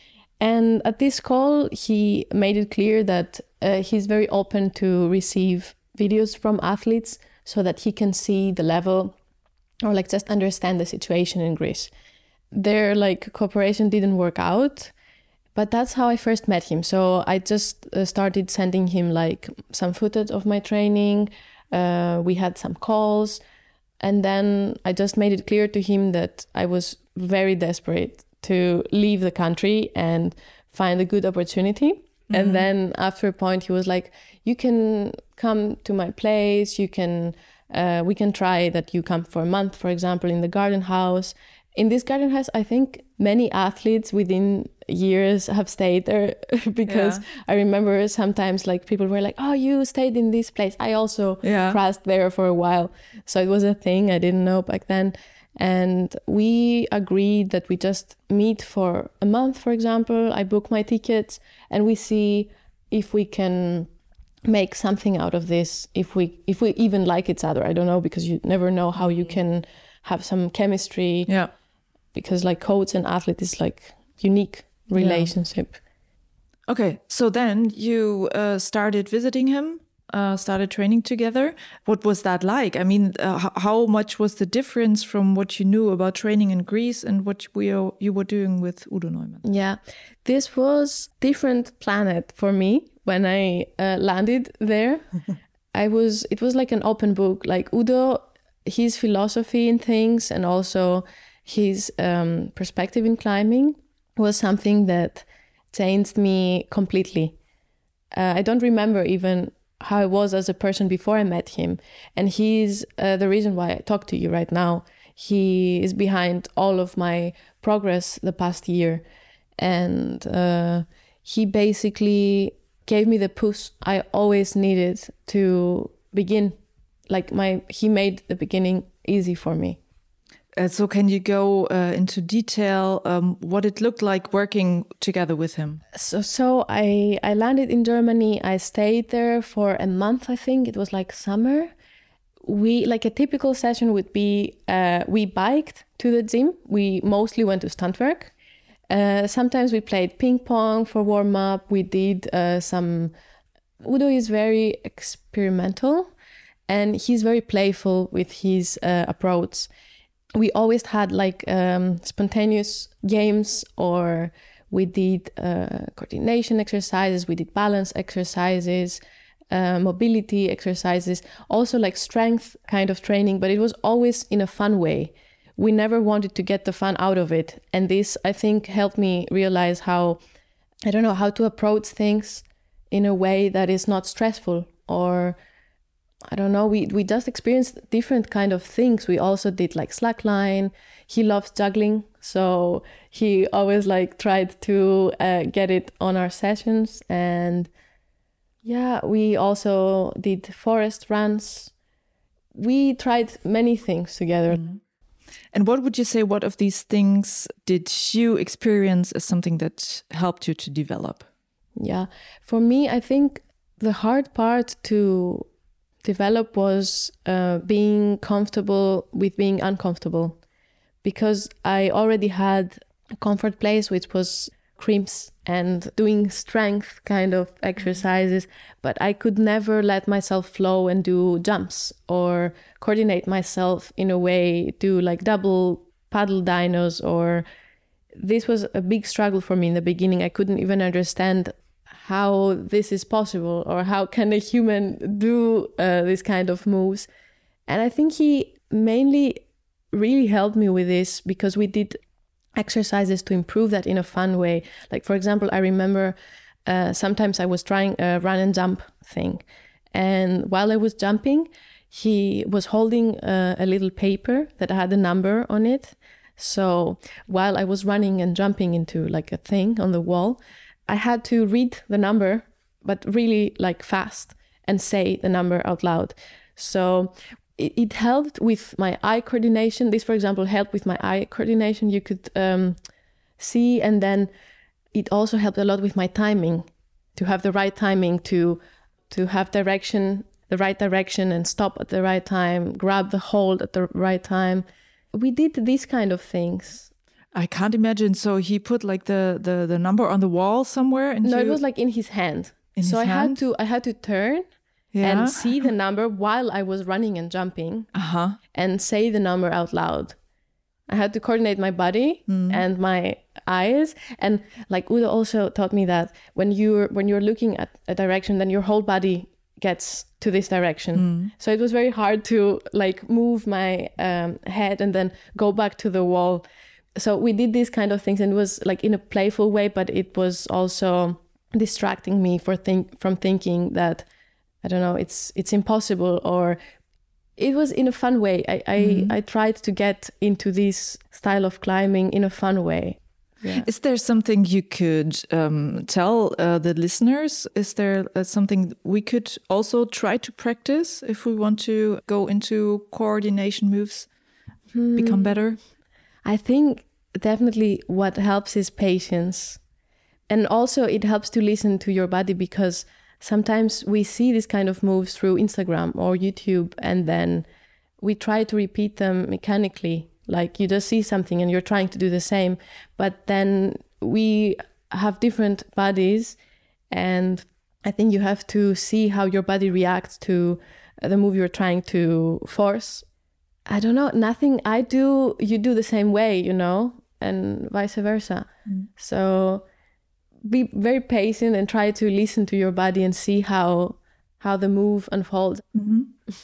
And at this call, he made it clear that uh, he's very open to receive videos from athletes so that he can see the level or like just understand the situation in Greece. Their like cooperation didn't work out. But that's how I first met him. So I just uh, started sending him like some footage of my training. Uh, we had some calls. And then I just made it clear to him that I was very desperate to leave the country and find a good opportunity. Mm-hmm. And then after a point, he was like, you can come to my place. You can, uh, we can try that you come for a month, for example, in the garden house. In this garden house, I think many athletes within years have stayed there because yeah. I remember sometimes like people were like, oh, you stayed in this place. I also yeah. crashed there for a while. So it was a thing I didn't know back then. And we agreed that we just meet for a month, for example. I book my tickets and we see if we can make something out of this, if we if we even like each other. I don't know, because you never know how you can have some chemistry. Yeah. Because like coach and athlete is like unique relationship. Yeah. Okay, so then you uh, started visiting him, uh, started training together. What was that like? I mean, uh, how much was the difference from what you knew about training in Greece and what we are, you were doing with Udo Neumann? Yeah, this was different planet for me when I uh, landed there. I was, it was like an open book. Like Udo, his philosophy in things and also his um, perspective in climbing was something that changed me completely. Uh, I don't remember even how I was as a person before I met him. And he's uh, the reason why I talk to you right now. He is behind all of my progress the past year. And uh, he basically gave me the push I always needed to begin. Like my, he made the beginning easy for me. Uh, so can you go uh, into detail um, what it looked like working together with him? So, so I, I landed in Germany. I stayed there for a month, I think. It was like summer. We, like a typical session would be, uh, we biked to the gym. We mostly went to stunt work. Uh, sometimes we played ping pong for warm up. We did uh, some, Udo is very experimental and he's very playful with his uh, approach. We always had like um, spontaneous games, or we did uh, coordination exercises, we did balance exercises, uh, mobility exercises, also like strength kind of training, but it was always in a fun way. We never wanted to get the fun out of it. And this, I think, helped me realize how, I don't know, how to approach things in a way that is not stressful, or I don't know, we, we just experienced different kind of things. We also did like slackline. He loves juggling. So he always like tried to uh, get it on our sessions. And yeah, we also did forest runs. We tried many things together. Mm-hmm. And what would you say, what of these things did you experience as something that helped you to develop? Yeah, for me, I think the hard part to develop was uh, being comfortable with being uncomfortable, because I already had a comfort place, which was crimps and doing strength kind of exercises, but I could never let myself flow and do jumps or coordinate myself in a way, do like double paddle dynos, or this was a big struggle for me in the beginning. I couldn't even understand how this is possible, or how can a human do uh, this kind of moves. And I think he mainly really helped me with this, because we did exercises to improve that in a fun way. Like, for example, I remember uh, sometimes I was trying a run and jump thing. And while I was jumping, he was holding uh, a little paper that had a number on it. So while I was running and jumping into like a thing on the wall, I had to read the number, but really like fast, and say the number out loud. So it, it helped with my eye coordination. This, for example, helped with my eye coordination. You could um, see, and then it also helped a lot with my timing, to have the right timing, to to have direction, the right direction, and stop at the right time, grab the hold at the right time. We did these kind of things. I can't imagine. So he put like the, the, the number on the wall somewhere? And no, you... it was like in his hand. In so his I hand? had to I had to turn yeah. and see the number while I was running and jumping, uh-huh. and say the number out loud. I had to coordinate my body mm. and my eyes. And like Udo also taught me that when you're when you're looking at a direction, then your whole body gets to this direction. Mm. So it was very hard to like move my um, head and then go back to the wall. So we did these kind of things, and it was like in a playful way, but it was also distracting me for think from thinking that, I don't know, it's it's impossible, or it was in a fun way. I I, mm-hmm. I tried to get into this style of climbing in a fun way. Yeah. Is there something you could um, tell uh, the listeners? Is there uh, something we could also try to practice if we want to go into coordination moves, hmm. become better? I think definitely what helps is patience. And also it helps to listen to your body, because sometimes we see this kind of moves through Instagram or YouTube, and then we try to repeat them mechanically. Like you just see something and you're trying to do the same, but then we have different bodies, and I think you have to see how your body reacts to the move you're trying to force. I don't know, nothing I do, you do the same way, you know, and vice versa. Mm. So be very patient and try to listen to your body and see how how the move unfolds. Mm-hmm.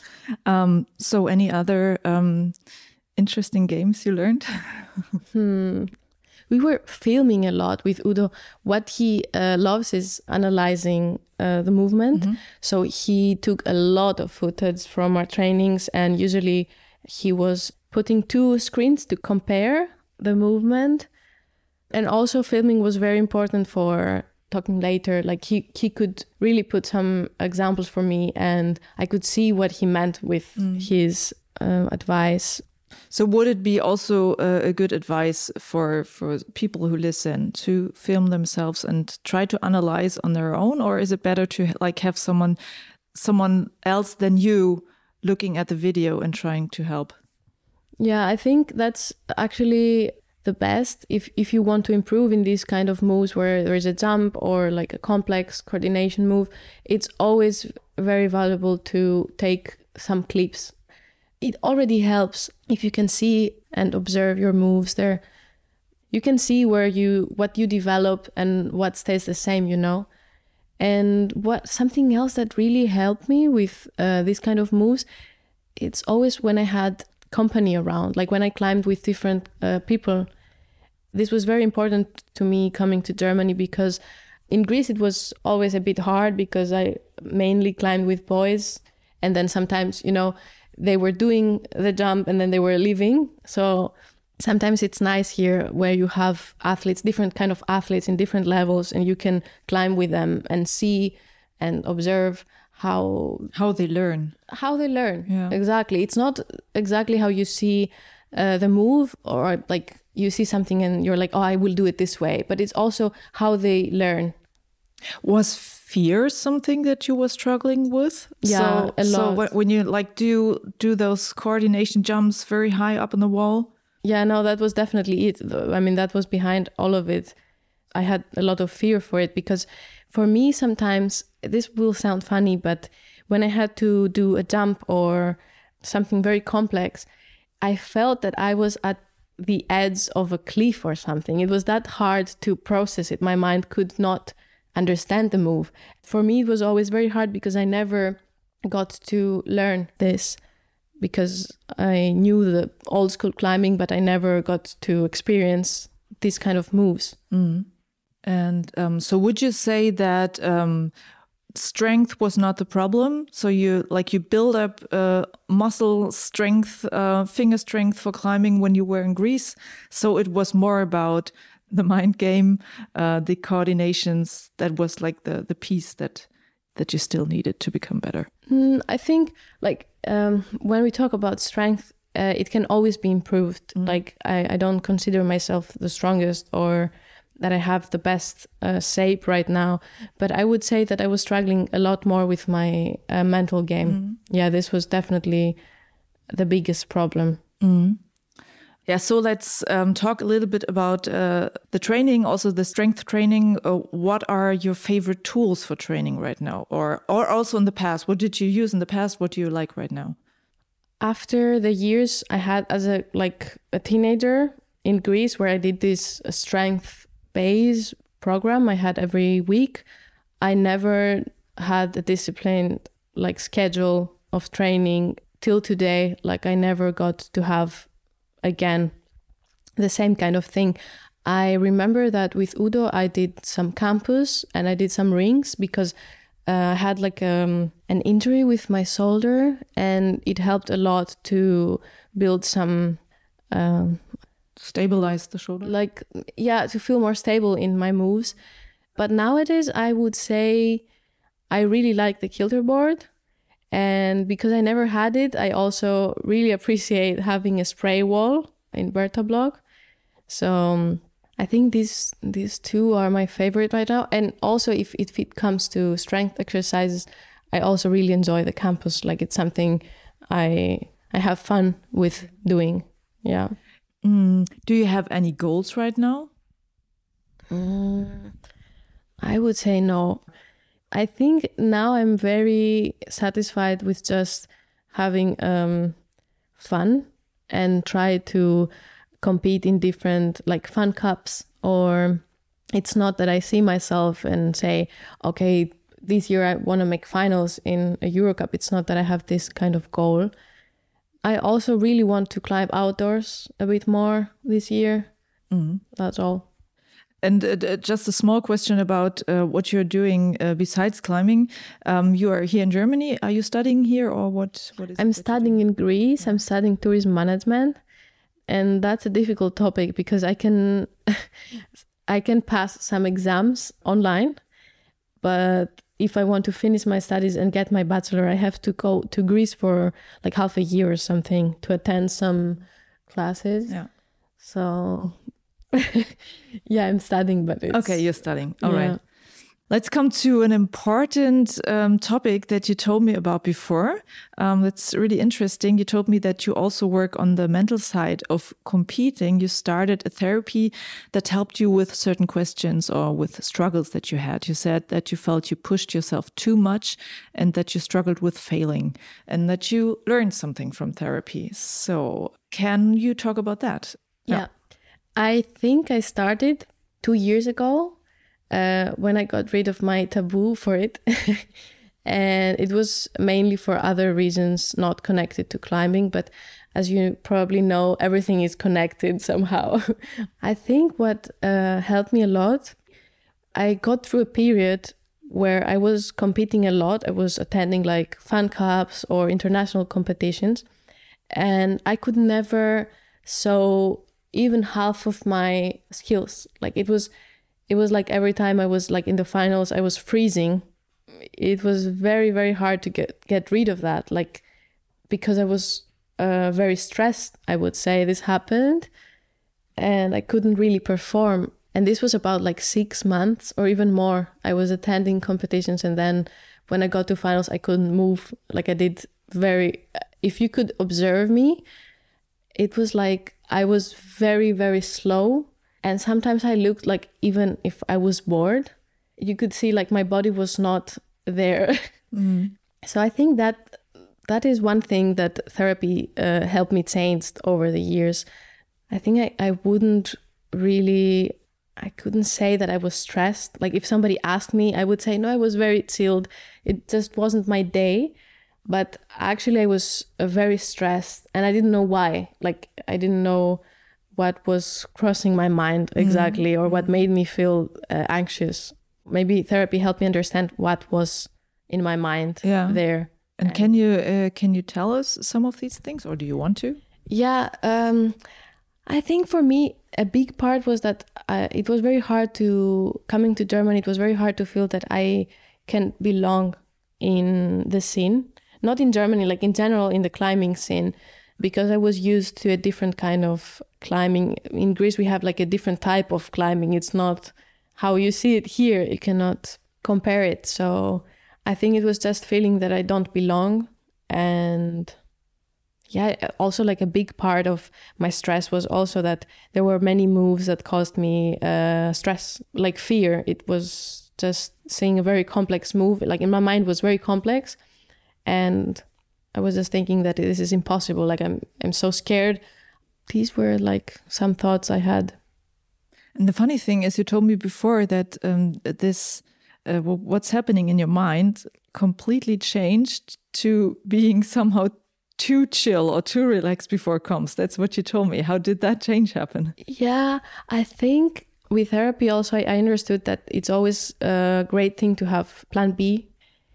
Um, so any other um, interesting games you learned? hmm. we were filming a lot with Udo. What he uh, loves is analyzing uh, the movement. Mm-hmm. So he took a lot of footage from our trainings, and usually he was putting two screens to compare the movement. And also filming was very important for talking later. Like he, he could really put some examples for me, and I could see what he meant with mm. his uh, advice. So would it be also a, a good advice for, for people who listen to film themselves and try to analyze on their own? Or is it better to like have someone someone else than you looking at the video and trying to help? Yeah, I think that's actually the best if, if you want to improve in these kind of moves where there is a jump or like a complex coordination move. It's always very valuable to take some clips. It already helps if you can see and observe your moves there. You can see where you what you develop and what stays the same, you know. And what something else that really helped me with uh, this kind of moves, it's always when I had company around, like when I climbed with different uh, people. This was very important to me coming to Germany, because in Greece it was always a bit hard because I mainly climbed with boys, and then sometimes, you know, they were doing the jump and then they were leaving. So sometimes it's nice here where you have athletes, different kind of athletes in different levels, and you can climb with them and see and observe how how they learn. How they learn. Yeah. Exactly. It's not exactly how you see uh, the move, or like you see something and you're like, oh, I will do it this way. But it's also how they learn. Was fear something that you were struggling with? Yeah, so, a lot. So when you like do do those coordination jumps very high up on the wall? Yeah, no, that was definitely it. I mean, that was behind all of it. I had a lot of fear for it because for me, sometimes, this will sound funny, but when I had to do a jump or something very complex, I felt that I was at the edge of a cliff or something. It was that hard to process it. My mind could not understand the move. For me, it was always very hard because I never got to learn this, because I knew the old school climbing, but I never got to experience these kind of moves. Mm. And um, so would you say that um, strength was not the problem? So you like you build up uh, muscle strength, uh, finger strength for climbing when you were in Greece. So it was more about the mind game, uh, the coordinations. That was like the the piece that that you still needed to become better. Mm, I think like um, when we talk about strength, uh, it can always be improved. Mm. Like I, I don't consider myself the strongest or that I have the best uh, shape right now. But I would say that I was struggling a lot more with my uh, mental game. Mm. Yeah, this was definitely the biggest problem. Mm. Yeah, so let's um, talk a little bit about uh, the training, also the strength training. Uh, what are your favorite tools for training right now? Or, or also in the past, what did you use in the past? What do you like right now? After the years I had as a like a teenager in Greece, where I did this strength base program I had every week, I never had a disciplined like schedule of training till today. Like I never got to have again the same kind of thing. I remember that with Udo I did some campus and I did some rings because uh, I had like um, an injury with my shoulder, and it helped a lot to build some um, stabilize the shoulder, like yeah, to feel more stable in my moves. But nowadays I would say I really like the kilter board, and because I never had it, I also really appreciate having a spray wall in Berta block. So um, I think these these two are my favorite right now. And also if, if it comes to strength exercises, I also really enjoy the campus. Like it's something I I have fun with doing. Yeah. Mm. Do you have any goals right now? Mm, I would say no. I think now I'm very satisfied with just having um, fun and try to compete in different like fun cups. Or it's not that I see myself and say, okay, this year I want to make finals in a Euro Cup. It's not that I have this kind of goal. I also really want to climb outdoors a bit more this year. Mm-hmm. That's all. And uh, just a small question about uh, what you're doing uh, besides climbing. Um, you are here in Germany. Are you studying here or what? What is I'm it studying in Greece. Yeah. I'm studying tourism management. And that's a difficult topic because I can, I can pass some exams online. But if I want to finish my studies and get my bachelor, I have to go to Greece for like half a year or something to attend some classes. Yeah. So... yeah, I'm studying, but it's... Okay, you're studying. All yeah. right. Let's come to an important um, topic that you told me about before. Um, that's really interesting. You told me that you also work on the mental side of competing. You started a therapy that helped you with certain questions or with struggles that you had. You said that you felt you pushed yourself too much and that you struggled with failing and that you learned something from therapy. So can you talk about that? Yeah. yeah. I think I started two years ago uh, when I got rid of my taboo for it. And it was mainly for other reasons not connected to climbing. But as you probably know, everything is connected somehow. I think what uh, helped me a lot, I got through a period where I was competing a lot. I was attending like fan cups or international competitions. And I could never so... even half of my skills. Like it was, it was like every time I was like in the finals, I was freezing. It was very, very hard to get, get rid of that. Like, because I was uh, very stressed, I would say this happened and I couldn't really perform. And this was about like six months or even more. I was attending competitions. And then when I got to finals, I couldn't move. Like I did very, if you could observe me, it was like, I was very, very slow. And sometimes I looked like even if I was bored, you could see like my body was not there. Mm. So I think that that is one thing that therapy uh, helped me change over the years. I think I, I wouldn't really, I couldn't say that I was stressed. Like if somebody asked me, I would say, no, I was very chilled. It just wasn't my day. But actually I was uh, very stressed and I didn't know why. Like I didn't know what was crossing my mind exactly mm-hmm. or what made me feel uh, anxious. Maybe therapy helped me understand what was in my mind yeah. there. And, and can you uh, can you tell us some of these things or do you want to? Yeah, um, I think for me a big part was that uh, it was very hard to, coming to Germany, it was very hard to feel that I can belong in the scene. Not in Germany, like in general in the climbing scene, because I was used to a different kind of climbing. In Greece, we have like a different type of climbing. It's not how you see it here. You cannot compare it. So I think it was just feeling that I don't belong. And yeah, also like a big part of my stress was also that there were many moves that caused me uh, stress, like fear. It was just seeing a very complex move. Like in my mind was very complex. And I was just thinking that this is impossible. Like I'm, I'm so scared. These were like some thoughts I had. And the funny thing is, you told me before that um, this, uh, what's happening in your mind, completely changed to being somehow too chill or too relaxed before comps. That's what you told me. How did that change happen? Yeah, I think with therapy also, I, I understood that it's always a great thing to have plan B.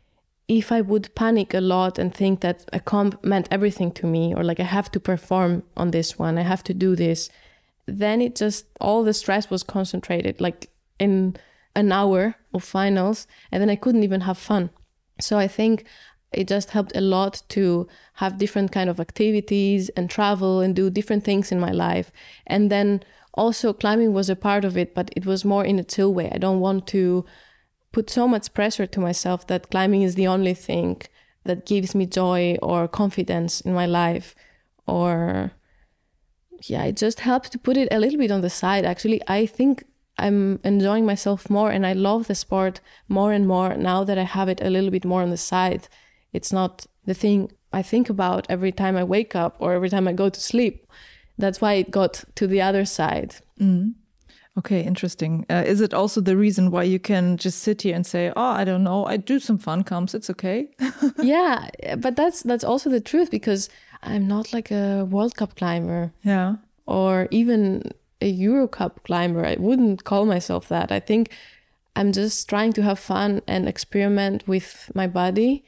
If I would panic a lot and think that a comp meant everything to me, or like I have to perform on this one, I have to do this, then it just, all the stress was concentrated like in an hour of finals, and then I couldn't even have fun. So I think it just helped a lot to have different kind of activities and travel and do different things in my life. And then also climbing was a part of it, but it was more in a chill way. I don't want to put so much pressure to myself that climbing is the only thing that gives me joy or confidence in my life. Or yeah, it just helps to put it a little bit on the side. Actually, I think I'm enjoying myself more and I love the sport more and more now that I have it a little bit more on the side. It's not the thing I think about every time I wake up or every time I go to sleep. That's why it got to the other side. Mm. Okay, interesting. Uh, is it also the reason why you can just sit here and say, oh, I don't know, I do some fun comps, it's okay? Yeah, but that's that's also the truth, because I'm not like a World Cup climber. Yeah. Or even a Eurocup climber. I wouldn't call myself that. I think I'm just trying to have fun and experiment with my body.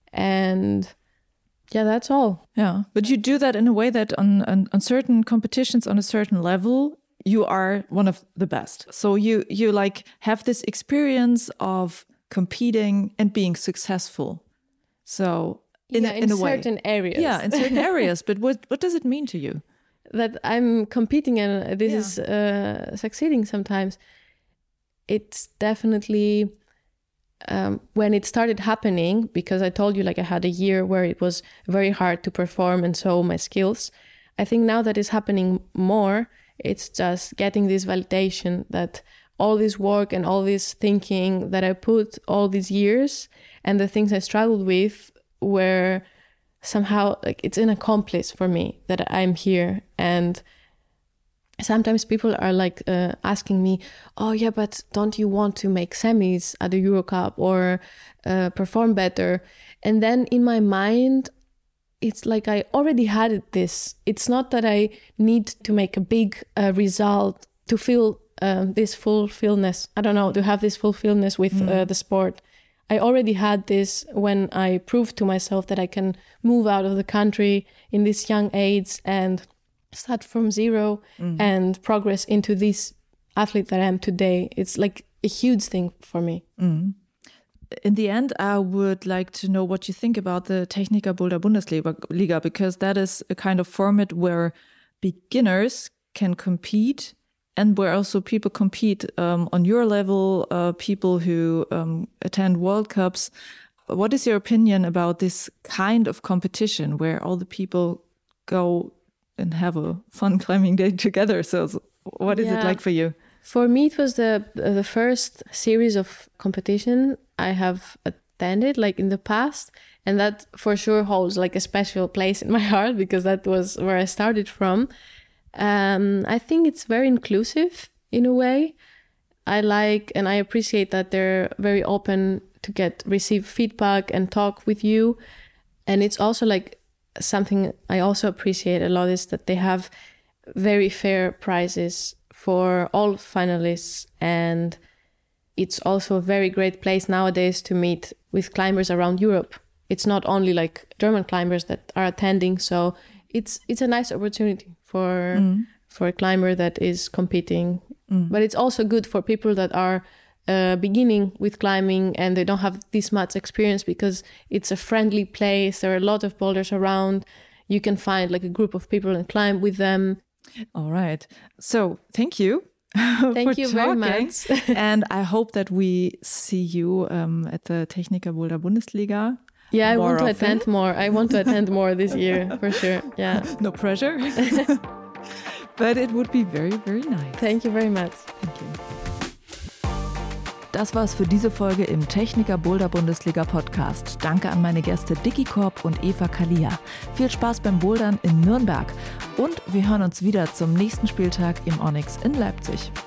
And yeah, that's all. Yeah. But you do that in a way that on, on, on certain competitions on a certain level, you are one of the best. So you, you like have this experience of competing and being successful. So in, yeah, in, in a way. certain areas. Yeah, in certain areas. But what, what does it mean to you? That I'm competing and this Yeah. is uh, succeeding sometimes. It's definitely um, when it started happening, because I told you like I had a year where it was very hard to perform and show my skills. I think now that it's happening more, it's just getting this validation that all this work and all this thinking that I put all these years and the things I struggled with were somehow like it's an accomplice for me that I'm here. And sometimes people are like uh, asking me, oh yeah, but don't you want to make semis at the Eurocup or uh, perform better? And then in my mind, it's like I already had this. It's not that I need to make a big uh, result to feel um, this fulfillness. I don't know, to have this fulfillness with mm. uh, the sport. I already had this when I proved to myself that I can move out of the country in this young age and start from zero mm. and progress into this athlete that I am today. It's like a huge thing for me. Mm. In the end, I would like to know what you think about the Techniker Boulder Bundesliga, because that is a kind of format where beginners can compete and where also people compete um, on your level, uh, people who um, attend World Cups. What is your opinion about this kind of competition where all the people go and have a fun climbing day together? So what is yeah. it like for you? For me, it was the the first series of competition I have attended, like in the past. And that for sure holds like a special place in my heart because that was where I started from. Um, I think it's very inclusive in a way. I like and I appreciate that they're very open to get receive feedback and talk with you. And it's also like something I also appreciate a lot is that they have very fair prizes for all finalists. And it's also a very great place nowadays to meet with climbers around Europe. It's not only like German climbers that are attending. So it's it's a nice opportunity for mm. for a climber that is competing. Mm. But it's also good for people that are uh, beginning with climbing and they don't have this much experience because it's a friendly place. There are a lot of boulders around. You can find like a group of people and climb with them. All right. So thank you. Thank you talking. very much. And I hope that we see you um, at the Techniker Boulder Bundesliga. Yeah, I want to often. attend more. I want to attend more this year, for sure. Yeah. No pressure. But it would be very, very nice. Thank you very much. Thank you. Das war's für diese Folge im Techniker Boulder Bundesliga Podcast. Danke an meine Gäste Dicky Korb und Eva Kalia. Viel Spaß beim Bouldern in Nürnberg. Und wir hören uns wieder zum nächsten Spieltag im Onyx in Leipzig.